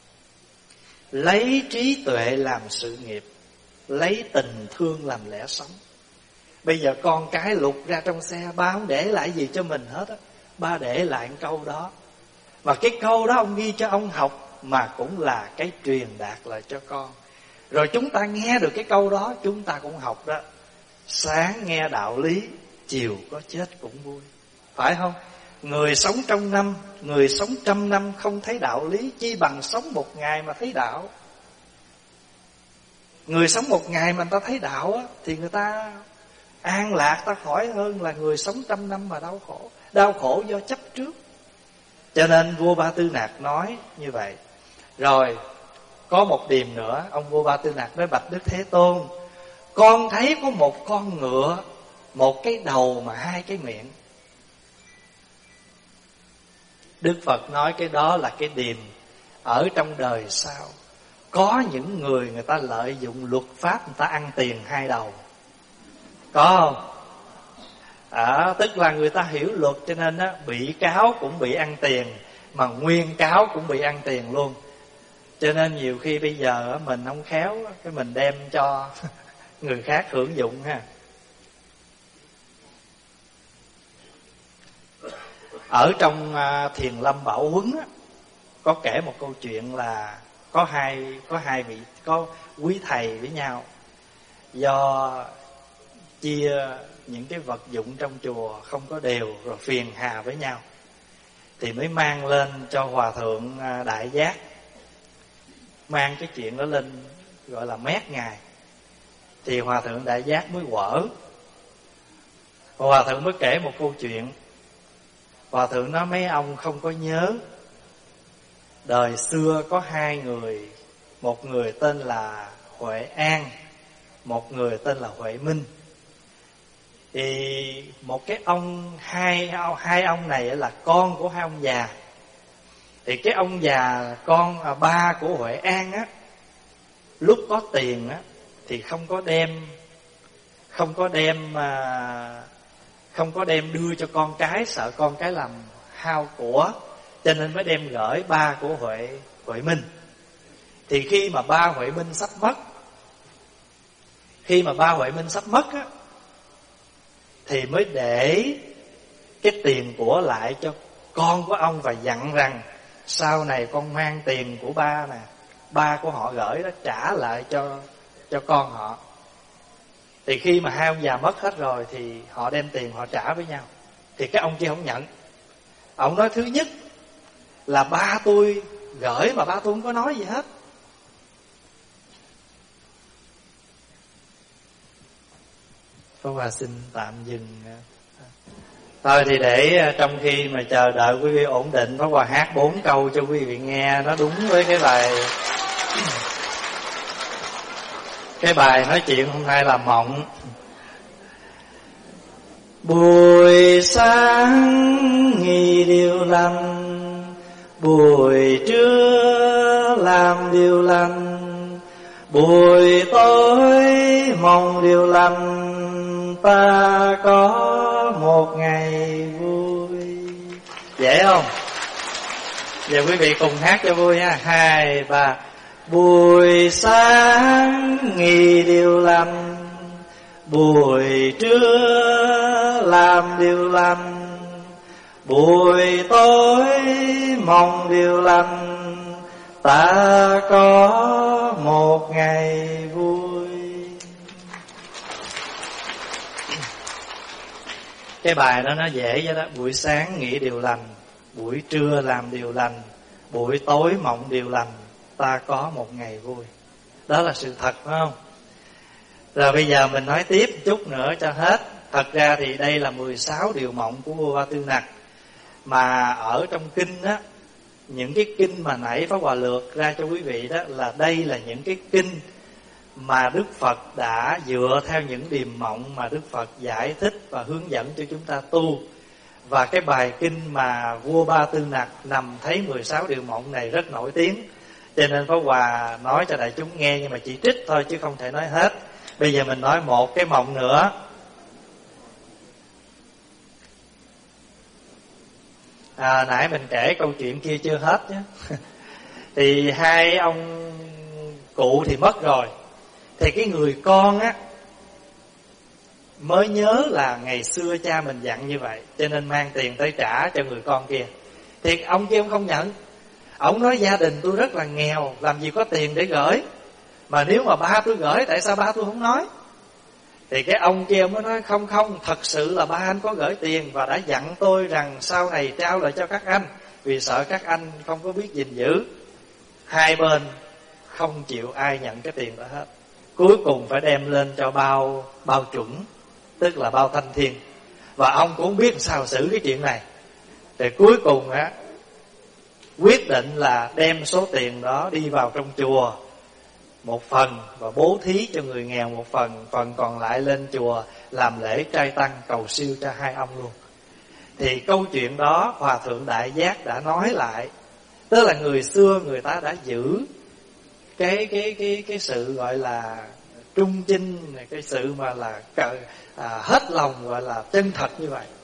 lấy trí tuệ làm sự nghiệp, lấy tình thương làm lẽ sống. Bây giờ con cái lục ra trong xe, ba không để lại gì cho mình hết á, ba để lại một câu đó. Mà cái câu đó ông ghi cho ông học, mà cũng là cái truyền đạt lại cho con. Rồi chúng ta nghe được cái câu đó, chúng ta cũng học đó: sáng nghe đạo lý, chiều có chết cũng vui. Phải không? Người sống trong năm, người sống 100 năm không thấy đạo lý, chi bằng sống một ngày mà thấy đạo. Người sống một ngày mà người ta thấy đạo á, thì người ta an lạc, ta khỏi hơn là người sống 100 năm mà đau khổ. Đau khổ do chấp trước. Cho nên vua Ba Tư Nạc nói như vậy. Rồi có một điềm nữa, ông vua Ba Tư Nạc nói: bạch Đức Thế Tôn, con thấy có một con ngựa, một cái đầu mà hai cái miệng. Đức Phật nói cái đó là cái điềm ở trong đời sau. Có những người ta lợi dụng luật pháp, người ta ăn tiền hai đầu. Có không? Tức là người ta hiểu luật, cho nên bị cáo cũng bị ăn tiền, mà nguyên cáo cũng bị ăn tiền luôn. Cho nên nhiều khi bây giờ mình không khéo, cái mình đem cho người khác hưởng dụng ha. Ở trong Thiền Lâm Bảo Huấn có kể một câu chuyện là có hai vị, có quý thầy với nhau, do chia những cái vật dụng trong chùa không có đều, rồi phiền hà với nhau, thì mới mang lên cho Hòa Thượng Đại Giác. Mang cái chuyện đó lên gọi là mét ngài. Thì Hòa Thượng Đại Giác mới quở. Hòa Thượng mới kể một câu chuyện. Hòa Thượng nói: mấy ông không có nhớ, đời xưa có hai người, một người tên là Huệ An, một người tên là Huệ Minh. Thì một cái hai ông này là con của hai ông già. Thì cái ông già ba của Huệ An á, lúc có tiền á thì không có đem đưa cho con cái, sợ con cái làm hao của, cho nên mới đem gửi ba của Huệ Minh. Thì khi mà ba Huệ Minh sắp mất á, thì mới để cái tiền của lại cho con của ông, và dặn rằng sau này con mang tiền của ba nè, ba của họ gửi đó, trả lại cho con họ. Thì khi mà hai ông già mất hết rồi thì họ đem tiền họ trả với nhau. Thì cái ông kia không nhận. Ông nói thứ nhất là ba tôi gửi mà ba tôi không có nói gì hết. Pháp Hòa xin tạm dừng. Thôi thì để trong khi mà chờ đợi quý vị ổn định, Pháp Hòa hát 4 câu cho quý vị nghe, nó đúng với cái bài nói chuyện hôm nay là mộng. Buổi sáng nghi điều lành, buổi trưa làm điều lành, buổi tối mong điều lành, ta có một ngày vui. Dễ không? Giờ quý vị cùng hát cho vui nha. 2, 3. Buổi sáng nghi điều lành, buổi trưa làm điều lành, buổi tối mong điều lành, ta có một ngày vui. Cái bài đó nó dễ vậy đó. Buổi sáng nghĩ điều lành, buổi trưa làm điều lành, buổi tối mộng điều lành, ta có một ngày vui. Đó là sự thật, phải không? Rồi bây giờ mình nói tiếp chút nữa cho hết. Thật ra thì đây là 16 điều mộng của vua Ba Tư Nặc. Mà ở trong kinh á, những cái kinh mà nãy Pháp Hòa lược ra cho quý vị đó, là đây là những cái kinh mà Đức Phật đã dựa theo những điềm mộng mà Đức Phật giải thích và hướng dẫn cho chúng ta tu. Và cái bài kinh mà vua Ba Tư Nặc nằm thấy 16 điều mộng này rất nổi tiếng, cho nên Pháp Hòa nói cho đại chúng nghe, nhưng mà chỉ trích thôi chứ không thể nói hết. Bây giờ mình nói một cái mộng nữa. Nãy mình kể câu chuyện kia chưa hết nhé. Thì hai ông cụ thì mất rồi, thì cái người con á mới nhớ là ngày xưa cha mình dặn như vậy, cho nên mang tiền tới trả cho người con kia. Thì ông kia ông không nhận. Ông nói gia đình tôi rất là nghèo, làm gì có tiền để gửi, mà nếu mà ba tôi gửi tại sao ba tôi không nói. Thì cái ông kia mới nói không, thật sự là ba anh có gửi tiền và đã dặn tôi rằng sau này trao lại cho các anh, vì sợ các anh không có biết gìn giữ. Hai bên không chịu ai nhận cái tiền đó hết. Cuối cùng phải đem lên cho bao chuẩn, tức là bao thanh thiên. Và ông cũng biết sao xử cái chuyện này. Thì cuối cùng á, quyết định là đem số tiền đó đi vào trong chùa một phần và bố thí cho người nghèo một phần, phần còn lại lên chùa làm lễ trai tăng cầu siêu cho hai ông luôn. Thì câu chuyện đó Hòa Thượng Đại Giác đã nói lại, tức là người xưa người ta đã giữ cái sự gọi là trung chinh, cái sự mà là hết lòng, gọi là chân thật như vậy.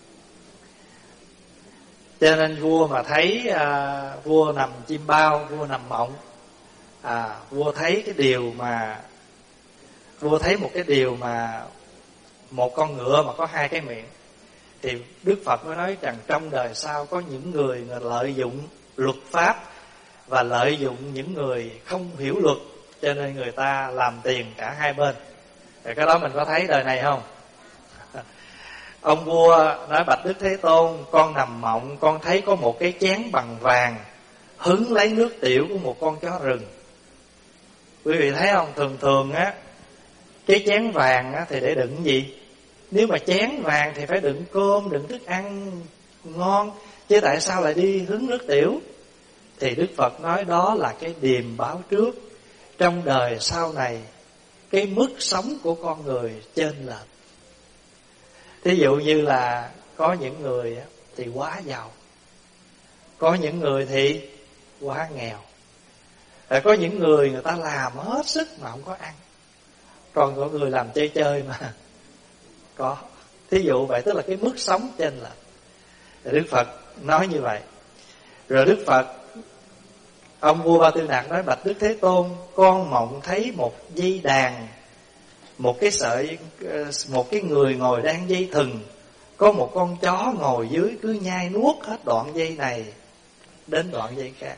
Cho nên vua mà thấy vua nằm chim bao, vua nằm mộng, vua thấy cái điều mà vua thấy một cái điều mà một con ngựa mà có hai cái miệng. Thì Đức Phật mới nói rằng trong đời sau có những người lợi dụng luật pháp và lợi dụng những người không hiểu luật, cho nên người ta làm tiền cả hai bên. Thì cái đó mình có thấy đời này không? Ông vua nói bạch Đức Thế Tôn, con nằm mộng, con thấy có một cái chén bằng vàng hứng lấy nước tiểu của một con chó rừng. Quý vị thấy không? Thường thường á, cái chén vàng á thì để đựng gì? Nếu mà chén vàng thì phải đựng cơm, đựng thức ăn ngon, chứ tại sao lại đi hứng nước tiểu? Thì Đức Phật nói đó là cái điềm báo trước, trong đời sau này cái mức sống của con người chênh lệch. Thí dụ như là có những người thì quá giàu, có những người thì quá nghèo. Có những người ta làm hết sức mà không có ăn, còn có người làm chơi chơi mà có. Thí dụ vậy, tức là cái mức sống chênh lệch. Đức Phật nói như vậy. Rồi Đức Phật, ông vua Ba Tư Nặc nói bạch Đức Thế Tôn, con mộng thấy một dây đàn, một cái người ngồi đang dây thừng, có một con chó ngồi dưới cứ nhai nuốt hết đoạn dây này đến đoạn dây khác.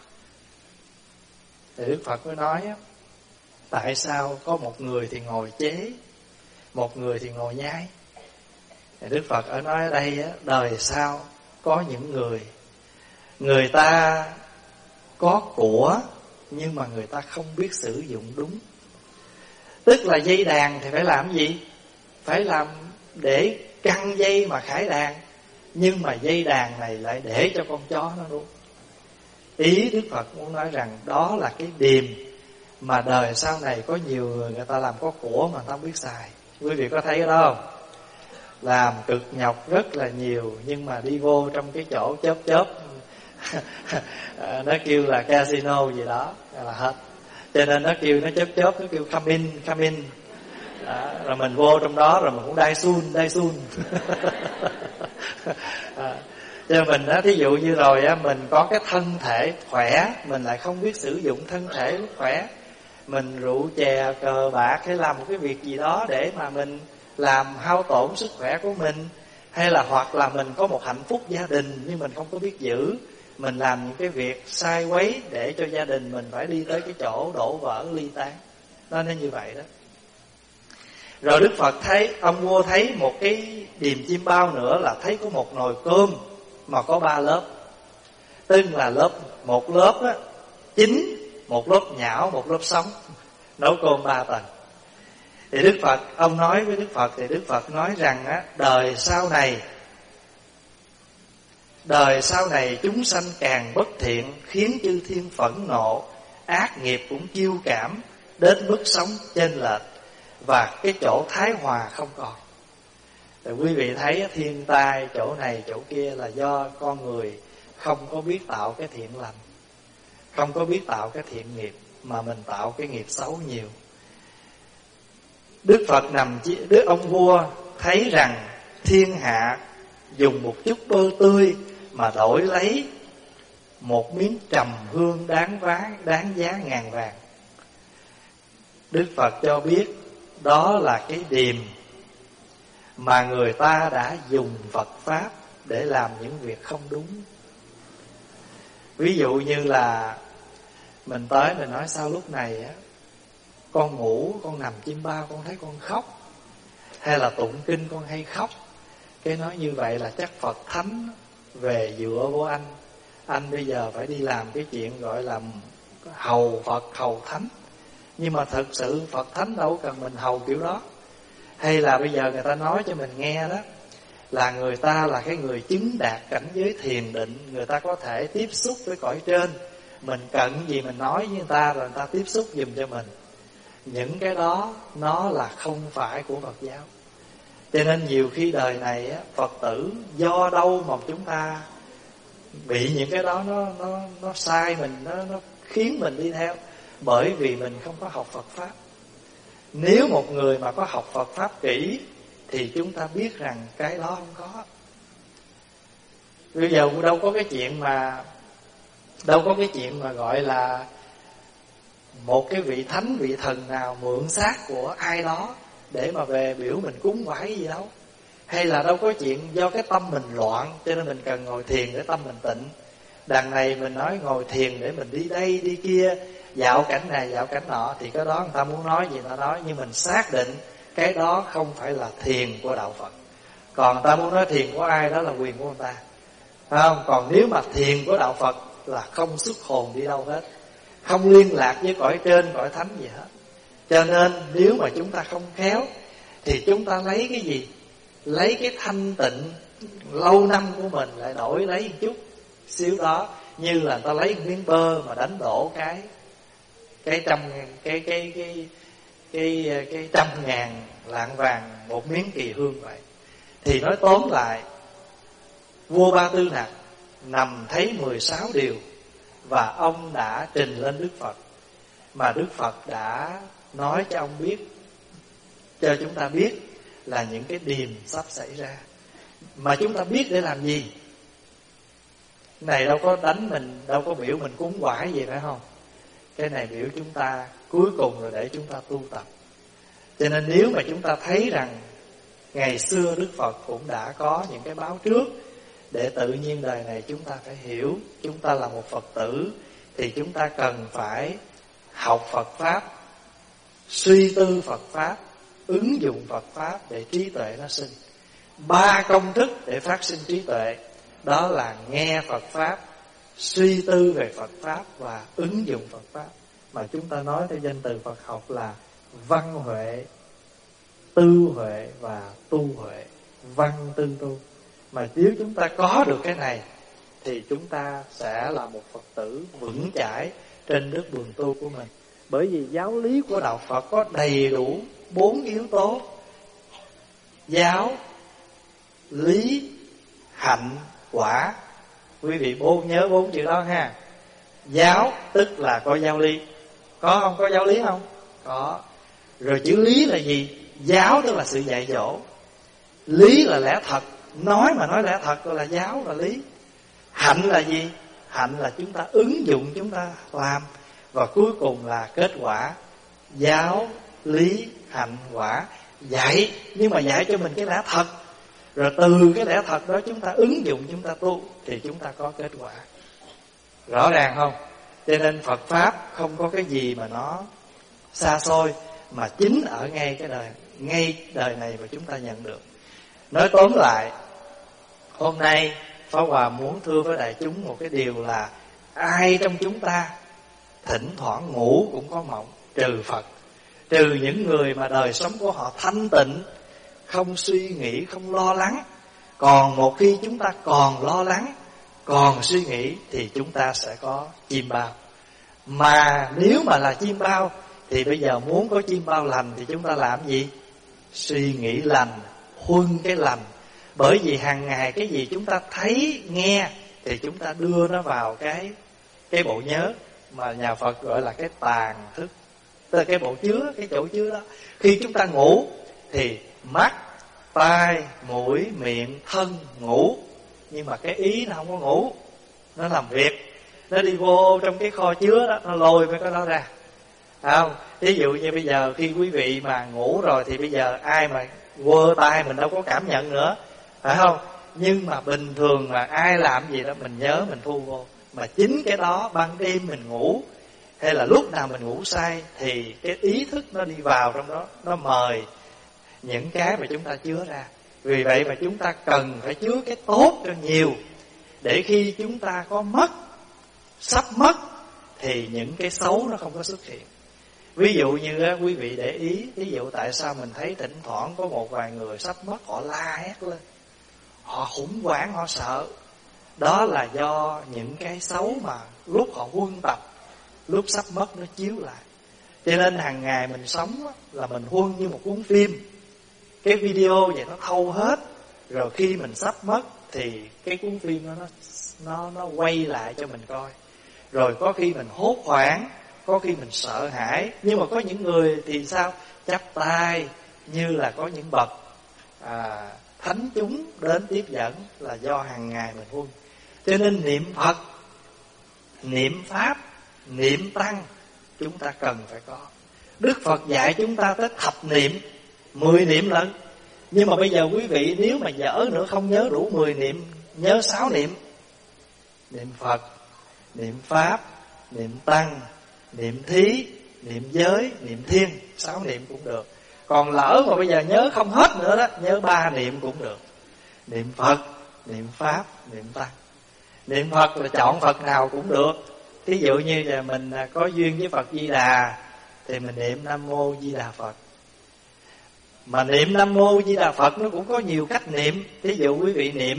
Thì Đức Phật mới nói tại sao có một người thì ngồi chế, một người thì ngồi nhai. Thì Đức Phật nói ở đây đời sau có những người ta có của nhưng mà người ta không biết sử dụng đúng. Tức là dây đàn thì phải làm gì? Phải làm để căng dây mà khải đàn, nhưng mà dây đàn này lại để cho con chó nó nuốt. Ý Đức Phật muốn nói rằng đó là cái điềm mà đời sau này có nhiều người ta làm có của mà ta không biết xài. Quý vị có thấy cái đó không? Làm cực nhọc rất là nhiều, nhưng mà đi vô trong cái chỗ chớp nó kêu là casino gì đó là hết. Cho nên nó kêu, nó chớp nó kêu come in. Rồi mình vô trong đó rồi mình cũng đai sun. Cho mình á, thí dụ như rồi á, mình có cái thân thể khỏe, mình lại không biết sử dụng thân thể lúc khỏe, mình rượu chè cờ bạc hay làm một cái việc gì đó để mà mình làm hao tổn sức khỏe của mình, hay là hoặc là mình có một hạnh phúc gia đình nhưng mình không có biết giữ, mình làm những cái việc sai quấy để cho gia đình mình phải đi tới cái chỗ đổ vỡ ly tán. Nó nên như vậy đó. Rồi Đức Phật thấy, ông vua thấy một cái điềm chim bao nữa, là thấy có một nồi cơm mà có 3 lớp. Tức là một lớp á, chín, một lớp nhão, một lớp sống, nấu cơm 3 tầng. Thì Đức Phật, ông nói với Đức Phật, thì Đức Phật nói rằng á, đời sau này chúng sanh càng bất thiện, khiến chư thiên phẫn nộ, ác nghiệp cũng chiêu cảm, đến mức sống chênh lệch, và cái chỗ thái hòa không còn. Thì quý vị thấy thiên tai chỗ này chỗ kia là do con người không có biết tạo cái thiện lành, không có biết tạo cái thiện nghiệp, mà mình tạo cái nghiệp xấu nhiều. Đức Phật ông vua thấy rằng thiên hạ dùng một chút bơ tươi mà đổi lấy một miếng trầm hương đáng giá ngàn vàng. Đức Phật cho biết đó là cái điềm mà người ta đã dùng Phật Pháp để làm những việc không đúng. Ví dụ như là mình tới mình nói sao lúc này á, con ngủ, con nằm chim bao, con thấy con khóc, hay là tụng kinh con hay khóc. Cái nói như vậy là chắc Phật Thánh về dựa vô anh bây giờ phải đi làm cái chuyện gọi là hầu Phật, hầu Thánh. Nhưng mà thực sự Phật Thánh đâu cần mình hầu kiểu đó. Hay là bây giờ người ta nói cho mình nghe đó, là người ta là cái người chứng đạt cảnh giới thiền định, người ta có thể tiếp xúc với cõi trên. Mình cần gì mình nói với người ta rồi người ta tiếp xúc giùm cho mình. Những cái đó nó là không phải của Phật giáo. Cho nên nhiều khi đời này á, Phật tử do đâu mà chúng ta bị những cái đó nó sai mình, nó khiến mình đi theo. Bởi vì mình không có học Phật Pháp. Nếu một người mà có học Phật Pháp kỹ thì chúng ta biết rằng cái đó không có. Bây giờ đâu có cái chuyện mà gọi là một cái vị thánh, vị thần nào mượn xác của ai đó để mà về biểu mình cúng vái gì đâu. Hay là đâu có chuyện do cái tâm mình loạn cho nên mình cần ngồi thiền để tâm mình tịnh. Đằng này mình nói ngồi thiền để mình đi đây đi kia, dạo cảnh này dạo cảnh nọ, thì cái đó người ta muốn nói gì người ta nói, nhưng mình xác định cái đó không phải là thiền của đạo Phật. Còn người ta muốn nói thiền của ai đó là quyền của người ta, phải không? Còn nếu mà thiền của đạo Phật là không xuất hồn đi đâu hết, không liên lạc với cõi trên cõi thánh gì hết. Cho nên nếu mà chúng ta không khéo thì chúng ta lấy cái gì? Lấy cái thanh tịnh lâu năm của mình lại đổi lấy một chút xíu đó. Như là ta lấy một miếng bơ mà đánh đổ cái trăm ngàn lạng vàng một miếng kỳ hương vậy. Thì nói tóm lại, vua Ba Tư Nặc nằm thấy 16 điều và ông đã trình lên Đức Phật, mà Đức Phật đã nói cho ông biết, cho chúng ta biết là những cái điềm sắp xảy ra. Mà chúng ta biết để làm gì? Này đâu có đánh mình, đâu có biểu mình cúng quải gì phải không? Cái này biểu chúng ta cuối cùng rồi để chúng ta tu tập. Cho nên nếu mà chúng ta thấy rằng ngày xưa Đức Phật cũng đã có những cái báo trước, để tự nhiên đời này chúng ta phải hiểu chúng ta là một Phật tử, thì chúng ta cần phải học Phật Pháp, suy tư Phật Pháp, ứng dụng Phật Pháp để trí tuệ nó sinh. 3 công thức để phát sinh trí tuệ. đó là nghe Phật Pháp, suy tư về Phật Pháp và ứng dụng Phật Pháp. Mà chúng ta nói theo danh từ Phật học là văn huệ, tư huệ và tu huệ. Văn tư tu. Mà nếu chúng ta có được cái này thì chúng ta sẽ là một Phật tử vững chãi trên bước đường tu của mình. Bởi vì giáo lý của đạo Phật có đầy đủ 4 yếu tố: giáo, lý, hạnh, quả. Quý vị nhớ 4 chữ đó ha. Giáo tức là có giáo lý. Có không? Có giáo lý không? Có. Rồi chữ lý là gì? Giáo tức là sự dạy dỗ, lý là lẽ thật. Nói mà nói lẽ thật là giáo, là lý. Hạnh là gì? Hạnh là chúng ta ứng dụng, chúng ta làm. Và cuối cùng là kết quả. Giáo, lý, hạnh, quả. Dạy, nhưng mà dạy cho mình cái lẽ thật. Rồi từ cái lẽ thật đó chúng ta ứng dụng, chúng ta tu, thì chúng ta có kết quả. Rõ ràng không? Cho nên Phật Pháp không có cái gì mà nó xa xôi, mà chính ở ngay đời này mà chúng ta nhận được. Nói tóm lại, hôm nay Pháp Hòa muốn thưa với đại chúng một cái điều là ai trong chúng ta thỉnh thoảng ngủ cũng có mộng, trừ Phật. Trừ những người mà đời sống của họ thanh tịnh, không suy nghĩ, không lo lắng. Còn một khi chúng ta còn lo lắng, còn suy nghĩ, thì chúng ta sẽ có chim bao. Mà nếu mà là chim bao thì bây giờ muốn có chim bao lành thì chúng ta làm gì? Suy nghĩ lành, huân cái lành. Bởi vì hàng ngày cái gì chúng ta thấy, nghe thì chúng ta đưa nó vào cái bộ nhớ mà nhà Phật gọi là cái tàng thức, tức là cái bộ chứa, cái chỗ chứa đó. Khi chúng ta ngủ thì mắt, tai, mũi, miệng, thân ngủ, nhưng mà cái ý nó không có ngủ, nó làm việc, nó đi vô trong cái kho chứa đó, nó lôi mấy cái đó ra. Không? Ví dụ như bây giờ khi quý vị mà ngủ rồi thì bây giờ ai mà quơ tay mình đâu có cảm nhận nữa, phải không? Nhưng mà bình thường mà ai làm gì đó mình nhớ, mình thu vô. Mà chính cái đó ban đêm mình ngủ hay là lúc nào mình ngủ say thì cái ý thức nó đi vào trong đó, nó mời những cái mà chúng ta chứa ra. Vì vậy mà chúng ta cần phải chứa cái tốt cho nhiều, để khi chúng ta có mất, sắp mất, thì những cái xấu nó không có xuất hiện. Ví dụ như quý vị để ý, ví dụ tại sao mình thấy thỉnh thoảng có một vài người sắp mất họ la hét lên, họ khủng hoảng, họ sợ. Đó là do những cái xấu mà lúc họ huân tập, lúc sắp mất nó chiếu lại. Cho nên hàng ngày mình sống là mình huân như một cuốn phim. Cái video vậy nó thâu hết, rồi khi mình sắp mất thì cái cuốn phim nó quay lại cho mình coi. Rồi có khi mình hốt hoảng, có khi mình sợ hãi. Nhưng mà có những người thì sao? Chắp tay như là có những bậc thánh chúng đến tiếp dẫn, là do hàng ngày mình huân. Cho nên niệm Phật, niệm Pháp, niệm Tăng chúng ta cần phải có. Đức Phật dạy chúng ta tới thập niệm, 10 niệm lận. Nhưng mà bây giờ quý vị nếu mà dở nữa, không nhớ đủ 10 niệm, nhớ 6 niệm. Niệm Phật, niệm Pháp, niệm Tăng, niệm Thí, niệm Giới, niệm Thiên, 6 niệm cũng được. Còn lỡ mà bây giờ nhớ không hết nữa đó, nhớ 3 niệm cũng được. Niệm Phật, niệm Pháp, niệm Tăng. Niệm Phật là chọn Phật nào cũng được. Thí dụ như là mình có duyên với Phật Di Đà thì mình niệm Nam Mô Di Đà Phật. Mà niệm Nam Mô Di Đà Phật nó cũng có nhiều cách niệm. Thí dụ quý vị niệm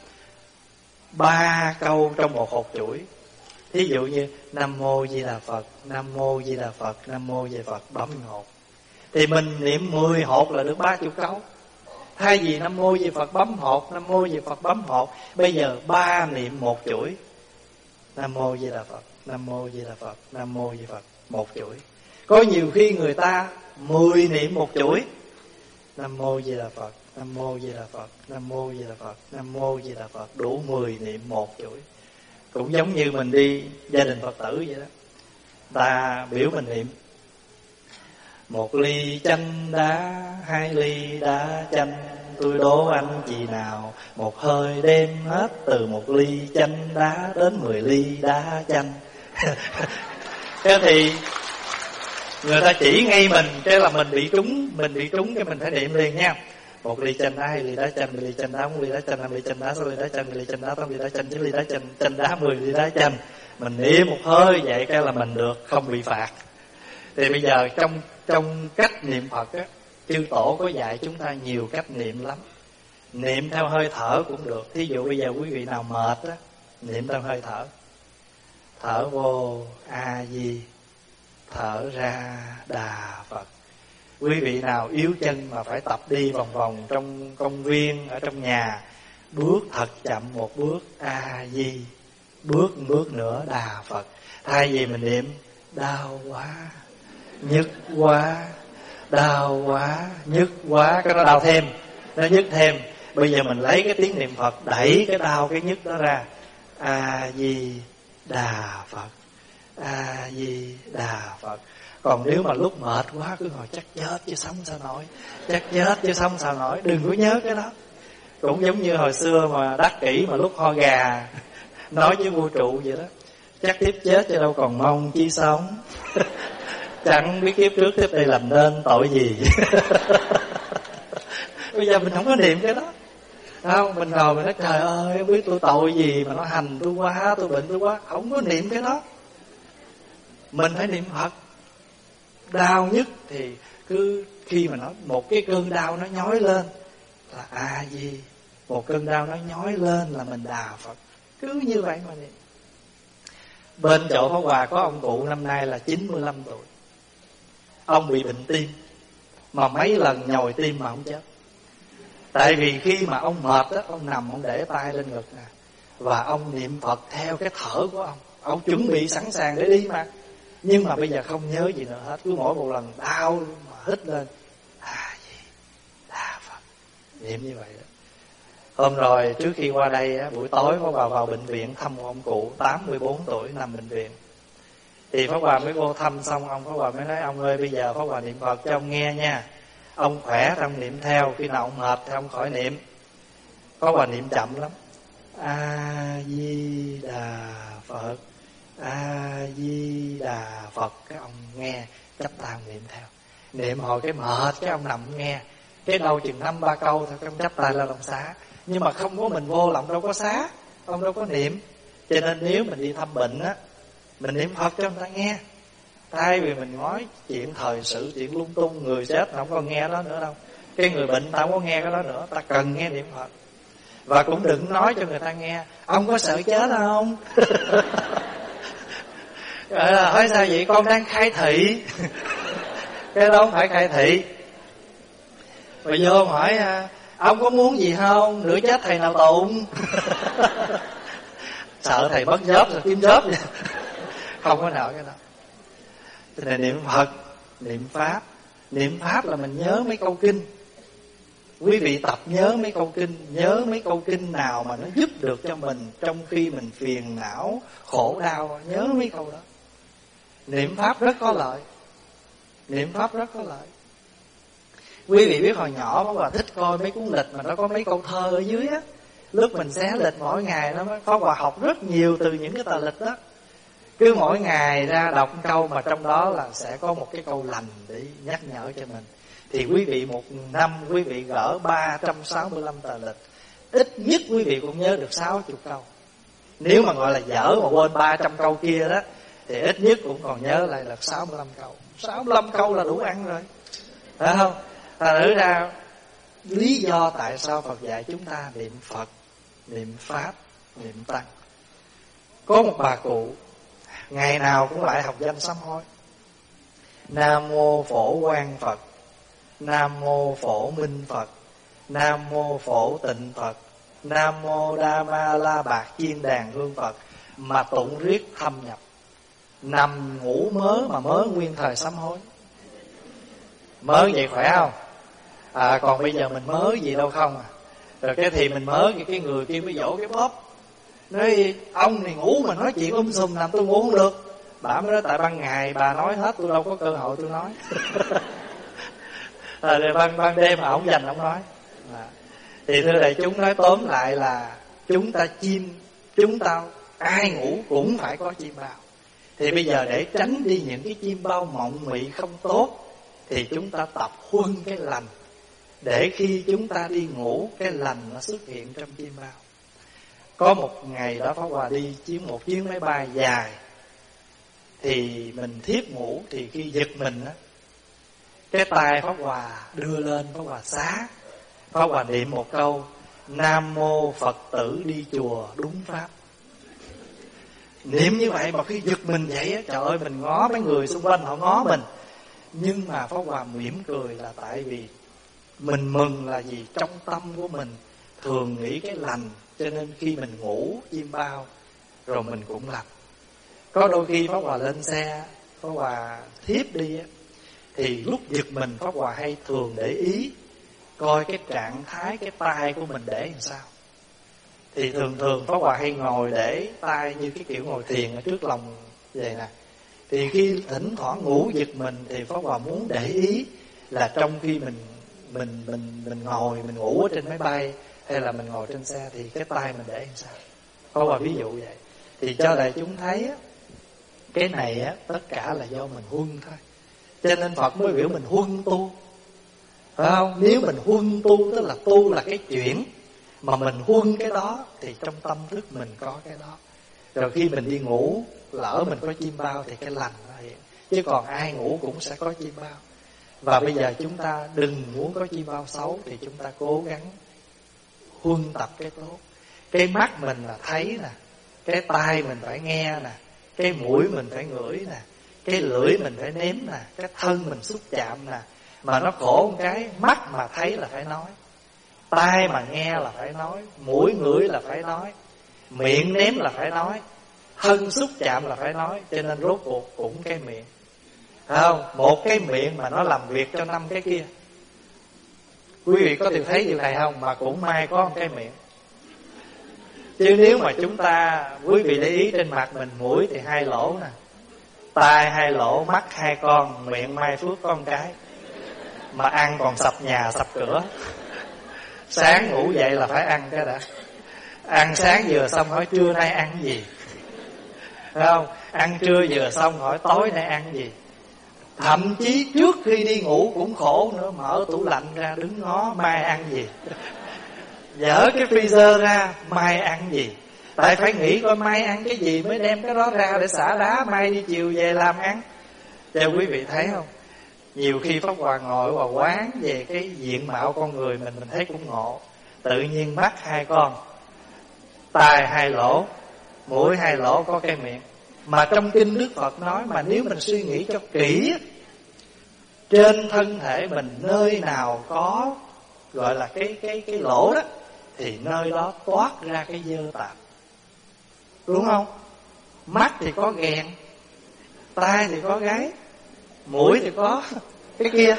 3 câu trong một hột chuỗi. Thí dụ như Nam Mô Di Đà Phật, Nam Mô Di Đà Phật, Nam Mô Di Đà Phật, bấm hột. Thì mình niệm 10 hột là được 30 câu. Thay vì Nam Mô Di Đà Phật bấm hột, Nam Mô Di Đà Phật bấm hột, bây giờ 3 niệm một chuỗi. Nam Mô Di Đà Phật, Nam Mô Di Đà Phật, Nam Mô Di Đà Phật, một chuỗi. Có nhiều khi người ta 10 niệm một chuỗi. Nam Mô Di Đà Phật, Nam Mô Di Đà Phật, Nam Mô Di Đà Phật, Nam Mô Di Đà Phật, đủ 10 niệm một chuỗi. Cũng giống như mình đi gia đình Phật tử vậy đó. Ta biểu mình niệm 1 ly chanh đá, 2 ly đá chanh, tôi đố anh chị nào một hơi đem hết từ 1 ly chanh đá đến 10 ly đá chanh. Thế thì người ta chỉ ngay mình, cái là mình bị trúng cái mình phải niệm liền nha. 1 ly chanh đá, 2 ly đá chanh, 10 ly chanh đá, 4 ly đá chanh, 5 ly chanh đá, 6 ly đá chanh, 10 ly chanh đá, 8 ly đá chanh, 9 ly đá chanh, chanh đá, 10 ly đá chanh. Mình niệm một hơi vậy cái là mình được, không bị phạt. Thì bây giờ trong cách niệm Phật á, chư tổ có dạy chúng ta nhiều cách niệm lắm. Niệm theo hơi thở cũng được. Thí dụ bây giờ quý vị nào mệt á, niệm theo hơi thở. Thở vô A Di, thở ra Đà Phật. Quý vị nào yếu chân mà phải tập đi vòng vòng trong công viên, ở trong nhà, bước thật chậm một bước A Di, bước một bước nữa Đà Phật. Thay vì mình niệm đau quá, nhức quá, đau quá, nhức quá, cái nó đau thêm, nó nhức thêm. Bây giờ mình lấy cái tiếng niệm Phật đẩy cái đau cái nhức đó ra. A Di Đà Phật, A Di Đà Phật. Còn nếu mà lúc mệt quá cứ ngồi chắc chết chứ sống sao nổi, chắc chết chứ sống sao nổi, đừng có nhớ cái đó. Cũng giống như hồi xưa mà Đắc Kỷ mà lúc ho gà nói với vũ trụ vậy đó, chắc tiếp chết chứ đâu còn mong chi sống. Chẳng biết kiếp trước tiếp đây làm nên tội gì. Bây giờ mình không có niệm cái đó, không? Mình ngồi mình nói trời ơi, không biết tôi tội gì mà nó hành tôi quá, tôi bệnh tôi quá. Không có niệm cái đó. Mình phải niệm Phật. Đau nhất thì cứ khi mà nó một cái cơn đau nó nhói lên là A Di, một cơn đau nó nhói lên là mình Đà Phật. Cứ như vậy mà niệm. Bên chỗ Pháp Hòa có ông cụ năm nay là 95 tuổi. Ông bị bệnh tim, mà mấy lần nhồi tim mà không chết. Tại vì khi mà ông mệt á, ông nằm ông để tay lên ngực nè, và ông niệm Phật theo cái thở của ông chuẩn bị sẵn sàng để đi mà. Nhưng mà bây giờ không nhớ gì nữa hết. Cứ mỗi một lần đau mà hít lên A Di Đà Phật, niệm như vậy đó. Hôm rồi trước khi qua đây á, buổi tối Pháp Hòa vào bệnh viện thăm một ông cụ 84 tuổi nằm bệnh viện. Thì Pháp Hòa mới vô thăm xong ông Pháp Hòa mới nói ông ơi, bây giờ Pháp Hòa niệm Phật cho ông nghe nha. Ông khỏe trong niệm theo, khi nào ông mệt thì ông khỏi niệm. Pháp Hòa niệm chậm lắm. A Di Đà Phật, A Di Đà Phật. Cái ông nghe chắp tay niệm theo. Niệm hồi cái mệt cái ông nằm nghe. Cái đầu chừng 5-3 câu thôi ông chắp tay lên ông xá. Nhưng mà không có mình vô là ông đâu có xá, ông đâu có niệm. Cho nên nếu mình đi thăm bệnh á, mình niệm Phật cho người ta nghe. Thay vì mình nói chuyện thời sự, chuyện lung tung, người chết không có nghe đó nữa đâu. Cái người bệnh ta không có nghe cái đó nữa. Ta cần nghe niệm Phật. Và cũng đừng nói cho người ta nghe ông có sợ chết không? Hỏi sao vậy? Con đang khai thị. Cái đó không phải khai thị. Rồi vô hỏi ông có muốn gì không? Nửa chết thầy nào tụng. Sợ thầy mất job rồi kiếm job vậy. Không có nợ cái đó. Thì là niệm Phật, niệm Pháp. Niệm Pháp là mình nhớ mấy câu kinh. Quý vị tập nhớ mấy câu kinh. Nhớ mấy câu kinh nào mà nó giúp được cho mình trong khi mình phiền não, khổ đau. Nhớ mấy câu đó. Niệm Pháp rất có lợi. Niệm Pháp rất có lợi. Quý vị biết hồi nhỏ Pháp Hòa thích coi mấy cuốn lịch mà nó có mấy câu thơ ở dưới á. Lúc mình xé lịch mỗi ngày nó Pháp Hòa học rất nhiều từ những cái tờ lịch đó. Cứ mỗi ngày ra đọc một câu mà trong đó là sẽ có một cái câu lành để nhắc nhở cho mình. Thì quý vị một năm quý vị gỡ 365 tờ lịch, ít nhất quý vị cũng nhớ được 60 câu. Nếu mà gọi là dở mà quên 300 câu kia đó, thì ít nhất cũng còn nhớ lại là 65 câu. 65 câu là đủ ăn rồi, phải không? Thành thử ra lý do tại sao Phật dạy chúng ta niệm Phật, niệm Pháp, niệm Tăng. Có một bà cụ ngày nào cũng lại học danh sám hối. Nam mô Phổ Quang Phật, Nam mô Phổ Minh Phật, Nam mô Phổ Tịnh Phật, Nam mô Đa Ma La Bạc Chiên Đàn Hương Phật. Mà tụng riết thâm nhập. Nằm ngủ mớ mà mớ nguyên thời sám hối. Mớ vậy khỏe không? Còn bây giờ mình mớ gì đâu không à. Rồi cái thì mình mớ cái người kia mới vỗ cái bóp. Nói ông này ngủ mà nói chuyện sùm làm tôi ngủ không được. Bà mới nói tại ban ngày bà nói hết, tôi đâu có cơ hội tôi nói. Rồi ban đêm mà ông dành ông nói. Thì thưa đại chúng, nói tóm lại là chúng ta ai ngủ cũng phải có chim bao. Thì bây giờ để tránh đi những cái chim bao mộng mị không tốt, thì chúng ta tập huân cái lành. để khi chúng ta đi ngủ, cái lành nó xuất hiện trong chim bao. Có một ngày đó Pháp Hòa đi một chuyến máy bay dài, thì mình thiếp ngủ, thì khi giật mình á, cái tay Pháp Hòa đưa lên, Pháp Hòa xá, Pháp Hòa niệm một câu: Nam mô Phật tử đi chùa đúng pháp. Niệm như vậy mà khi giật mình vậy á, trời ơi, mình ngó mấy người xung quanh họ ngó mình, nhưng mà Pháp Hòa mỉm cười là tại vì mình mừng là gì? Trong tâm của mình thường nghĩ cái lành, cho nên khi mình ngủ chim bao rồi mình cũng lành. Có đôi khi Pháp Hòa lên xe, Pháp Hòa thiếp đi á, thì lúc giật mình Pháp Hòa hay thường để ý coi cái trạng thái cái tay của mình để làm sao. Thì thường Pháp Hòa hay ngồi để tay như cái kiểu ngồi thiền ở trước lòng vậy nè. Thì khi thỉnh thoảng ngủ giật mình thì Pháp Hòa muốn để ý là trong khi mình ngồi, mình ngủ ở trên máy bay hay là mình ngồi trên xe thì cái tay mình để làm sao. Pháp Hòa ví dụ vậy. Thì cho đại chúng thấy á, cái này á, tất cả là do mình huân thôi. Cho nên Phật mới biểu mình huân tu, phải không? Nếu mình huân tu, tức là tu là cái chuyển, mà mình huân cái đó thì trong tâm thức mình có cái đó. Rồi khi mình đi ngủ, lỡ mình có chim bao thì cái lành nó hiện. Chứ còn ai ngủ cũng sẽ có chim bao. Và bây giờ chúng ta đừng muốn có chim bao xấu, thì chúng ta cố gắng huân tập cái tốt. Cái mắt mình là thấy nè, cái tai mình phải nghe nè, cái mũi mình phải ngửi nè, cái lưỡi mình phải nếm nè, cái thân mình xúc chạm nè. Mà nó khổ một cái, mắt mà thấy là phải nói, tai mà nghe là phải nói, mũi ngửi là phải nói, miệng nếm là phải nói, thân xúc chạm là phải nói. Cho nên rốt cuộc cũng cái miệng, phải không? Một cái miệng mà nó làm việc cho 5 cái kia. Quý vị có từng thấy điều này không? Mà cũng may có một cái miệng. Chứ nếu mà chúng ta, quý vị để ý trên mặt mình, mũi thì 2 lỗ nè, tai 2 lỗ, mắt 2 con, miệng mai phước có 1 cái. Mà ăn còn sập nhà sập cửa. Sáng ngủ dậy là phải ăn cái đã. Ăn sáng vừa xong hỏi trưa nay ăn gì, phải không? Ăn trưa vừa xong hỏi tối nay ăn gì. Thậm chí trước khi đi ngủ cũng khổ nữa, mở tủ lạnh ra đứng ngó mai ăn gì, dỡ cái freezer ra mai ăn gì. Tại phải nghĩ coi mai ăn cái gì mới đem cái đó ra để xả đá, mai đi chiều về làm ăn. Cho quý vị thấy không? Nhiều khi Pháp Hòa ngồi và quán về cái diện mạo con người mình thấy cũng ngộ. Tự nhiên mắt 2 con, tai 2 lỗ, mũi 2 lỗ, có cái miệng. Mà trong kinh Đức Phật nói, mà nếu mình suy nghĩ cho kỹ, trên thân thể mình nơi nào có gọi là cái lỗ đó, thì nơi đó toát ra cái dơ tạp, đúng không? Mắt thì có ghèn, tai thì có gáy, mũi thì có cái kia.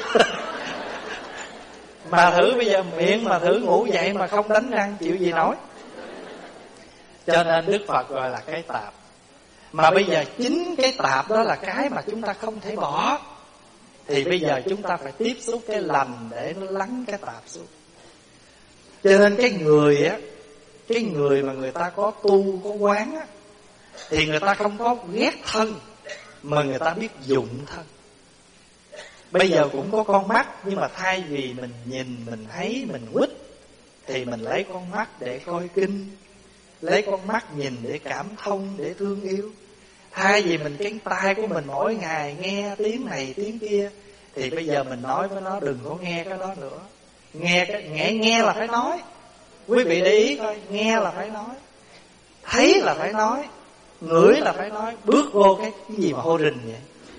Mà thử bây giờ miệng mà thử ngủ dậy mà không đánh răng chịu gì nổi. Cho nên Đức Phật gọi là cái tạp. Mà bây giờ chính cái tạp đó là cái mà chúng ta không thể bỏ. Thì bây giờ chúng ta phải tiếp xúc cái lành để nó lắng cái tạp xuống. Cho nên cái người á, cái người mà người ta có tu, có quán á, thì người ta không có ghét thân, mà người ta biết dụng thân. Bây giờ cũng có con mắt, nhưng mà thay vì mình nhìn, mình thấy, mình quýt, thì mình lấy con mắt để coi kinh, lấy con mắt nhìn để cảm thông, để thương yêu. Thay vì mình cái tai của mình mỗi ngày nghe tiếng này tiếng kia, thì bây giờ mình nói với nó đừng có nghe cái đó nữa. Nghe là phải nói. Quý vị để ý coi, nghe là phải nói, thấy là phải nói, ngửi là phải nói. Bước vô cái gì mà hô rình vậy,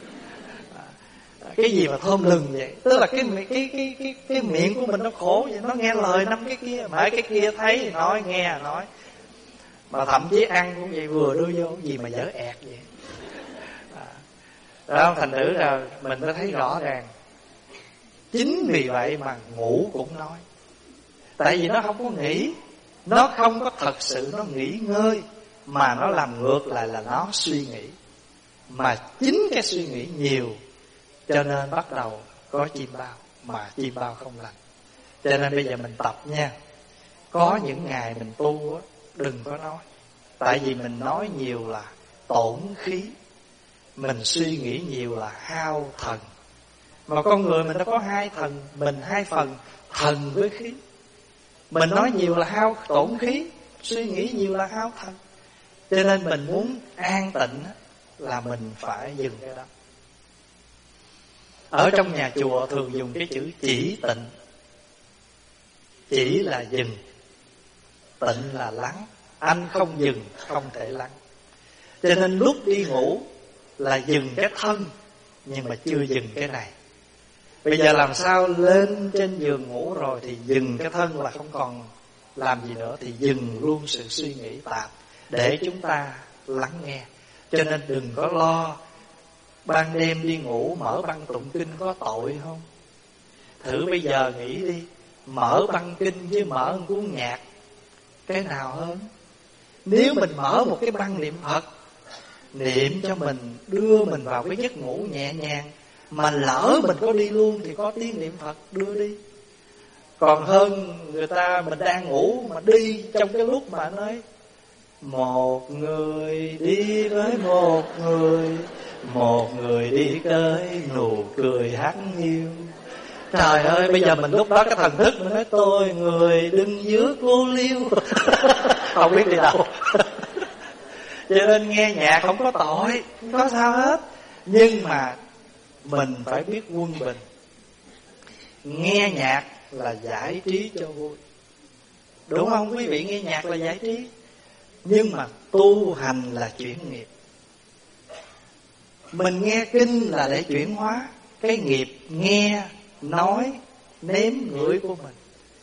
cái gì mà thơm lừng vậy. Tức là cái miệng của mình nó khổ vậy, nó nghe lời 5 cái kia. Mà cái kia thấy thì nói, nghe nói. Mà thậm chí ăn cũng vậy, vừa đưa vô cái gì mà dở ẹt vậy. Đó, thành thử là mình mới thấy rõ ràng. Chính vì vậy mà ngủ cũng nói. Tại vì nó không có nghĩ, nó không có thật sự nó nghỉ ngơi, mà nó làm ngược lại là nó suy nghĩ. Mà chính cái suy nghĩ nhiều, cho nên bắt đầu có chim bao, mà chim bao không lành. Cho nên bây giờ mình tập nha. Có những ngày mình tu á, đừng có nói. Tại vì mình nói nhiều là tổn khí, mình suy nghĩ nhiều là hao thần. Mà con người mình nó có hai thần, mình hai phần, thần với khí. Mình nói nhiều là hao tổn khí, suy nghĩ nhiều là hao thần. Cho nên mình muốn an tịnh là mình phải dừng cái đó. Ở trong nhà chùa thường dùng cái chữ chỉ tịnh. Chỉ là dừng, tịnh là lắng. Anh không dừng không thể lắng. Cho nên lúc đi ngủ là dừng cái thân, nhưng mà chưa dừng cái này. Bây giờ làm sao lên trên giường ngủ rồi thì dừng cái thân là không còn làm gì nữa, thì dừng luôn sự suy nghĩ tạp để chúng ta lắng nghe. Cho nên đừng có lo ban đêm đi ngủ mở băng tụng kinh có tội không? Thử bây giờ nghĩ đi, mở băng kinh với mở một cuốn nhạc, cái nào hơn? Nếu mình mở một cái băng niệm Phật, niệm cho mình, đưa mình vào cái giấc ngủ nhẹ nhàng, mà lỡ mình có đi luôn thì có tiếng niệm Phật đưa đi. Còn hơn người ta mình đang ngủ mà đi trong cái lúc mà nói một người đi với một người đi tới nụ cười hắt hiu. Trời ơi, bây giờ mình lúc đó cái thần thức mình nói tôi người đứng dưới cô liêu không biết đi đâu. Cho nên nghe nhạc không có tội, không có sao hết. Nhưng mà mình phải biết quân bình. Nghe nhạc là giải trí cho vui, đúng không quý vị? Nghe nhạc là giải trí, nhưng mà tu hành là chuyển nghiệp. Mình nghe kinh là để chuyển hóa cái nghiệp nghe, nói, nếm, ngửi của mình.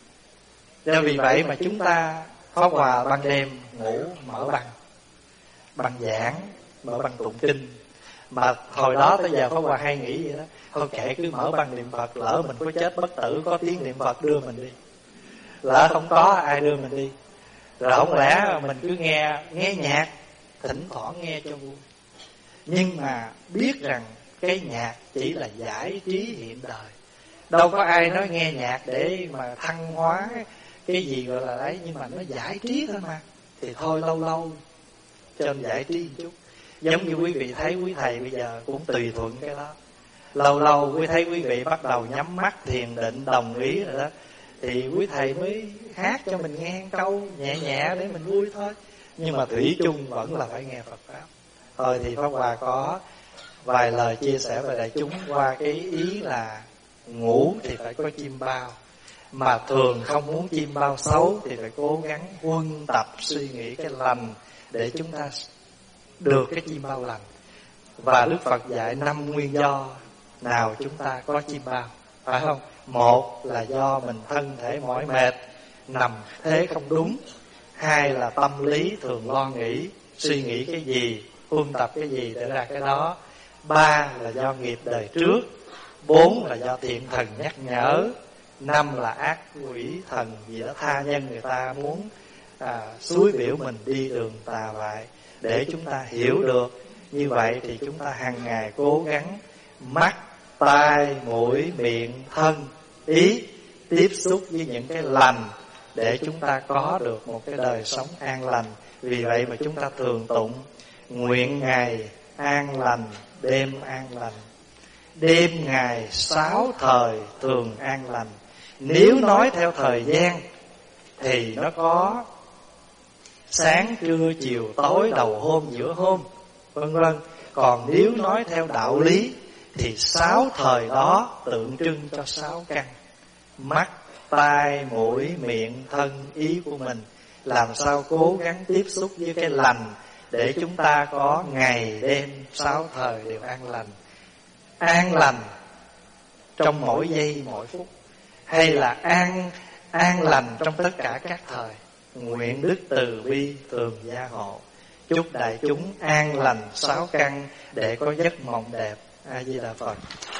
Cho vì vậy mà chúng ta Pháp Hòa ban đêm ngủ mở băng giảng, mở băng tụng kinh. Mà hồi đó tới giờ Pháp Hòa hay nghĩ vậy đó, thôi kệ cứ mở băng niệm Phật, lỡ mình có chết bất tử có tiếng niệm Phật đưa mình đi, lỡ không có ai đưa mình đi. Rồi không lẽ mình cứ nghe nhạc, thỉnh thoảng nghe cho vui. Nhưng mà biết rằng cái nhạc chỉ là giải trí hiện đời. Đâu có ai nói nghe nhạc để mà thăng hóa cái gì gọi là đấy, nhưng mà nó giải trí thôi mà. Thì thôi lâu lâu cho anh giải trí một chút. Giống như quý vị thấy quý thầy bây giờ cũng tùy thuận cái đó. Lâu lâu quý thấy quý vị bắt đầu nhắm mắt thiền định đồng ý rồi đó, thì quý thầy mới hát cho mình nghe câu nhẹ nhẹ để mình vui thôi. Nhưng mà thủy chung vẫn là phải nghe Phật Pháp. Thôi thì Pháp Hòa có vài lời chia sẻ về đại chúng qua cái ý là ngủ thì phải có chim bao, mà thường không muốn chim bao xấu thì phải cố gắng huân tập suy nghĩ cái lành để chúng ta được cái chim bao lành. Và Đức Phật dạy 5 nguyên do nào chúng ta có chim bao, phải không? Một là do mình thân thể mỏi mệt, nằm thế không đúng. Hai là tâm lý thường lo nghĩ, suy nghĩ cái gì, huân tập cái gì để ra cái đó. Ba là do nghiệp đời trước. Bốn là do thiện thần nhắc nhở. Năm là ác quỷ thần gì đó tha nhân người ta muốn xúi biểu mình đi đường tà bại. Để chúng ta hiểu được như vậy thì chúng ta hàng ngày cố gắng mắt, tai, mũi, miệng, thân, ý tiếp xúc với những cái lành để chúng ta có được một cái đời sống an lành. Vì vậy mà chúng ta thường tụng nguyện ngày an lành, đêm an lành. Đêm ngày 6 thời thường an lành. Nếu nói theo thời gian thì nó có sáng, trưa, chiều, tối, đầu hôm, giữa hôm, vân vân. Còn nếu nói theo đạo lý thì 6 thời đó tượng trưng cho 6 căn: mắt, tai, mũi, miệng, thân, ý của mình. Làm sao cố gắng tiếp xúc với cái lành để chúng ta có ngày đêm 6 thời đều an lành. An lành trong mỗi giây mỗi phút, hay là an lành trong tất cả các thời. Nguyện đức từ bi thường gia hộ. Chúc đại chúng an lành 6 căn để có giấc mộng đẹp. A Di Đà Phật.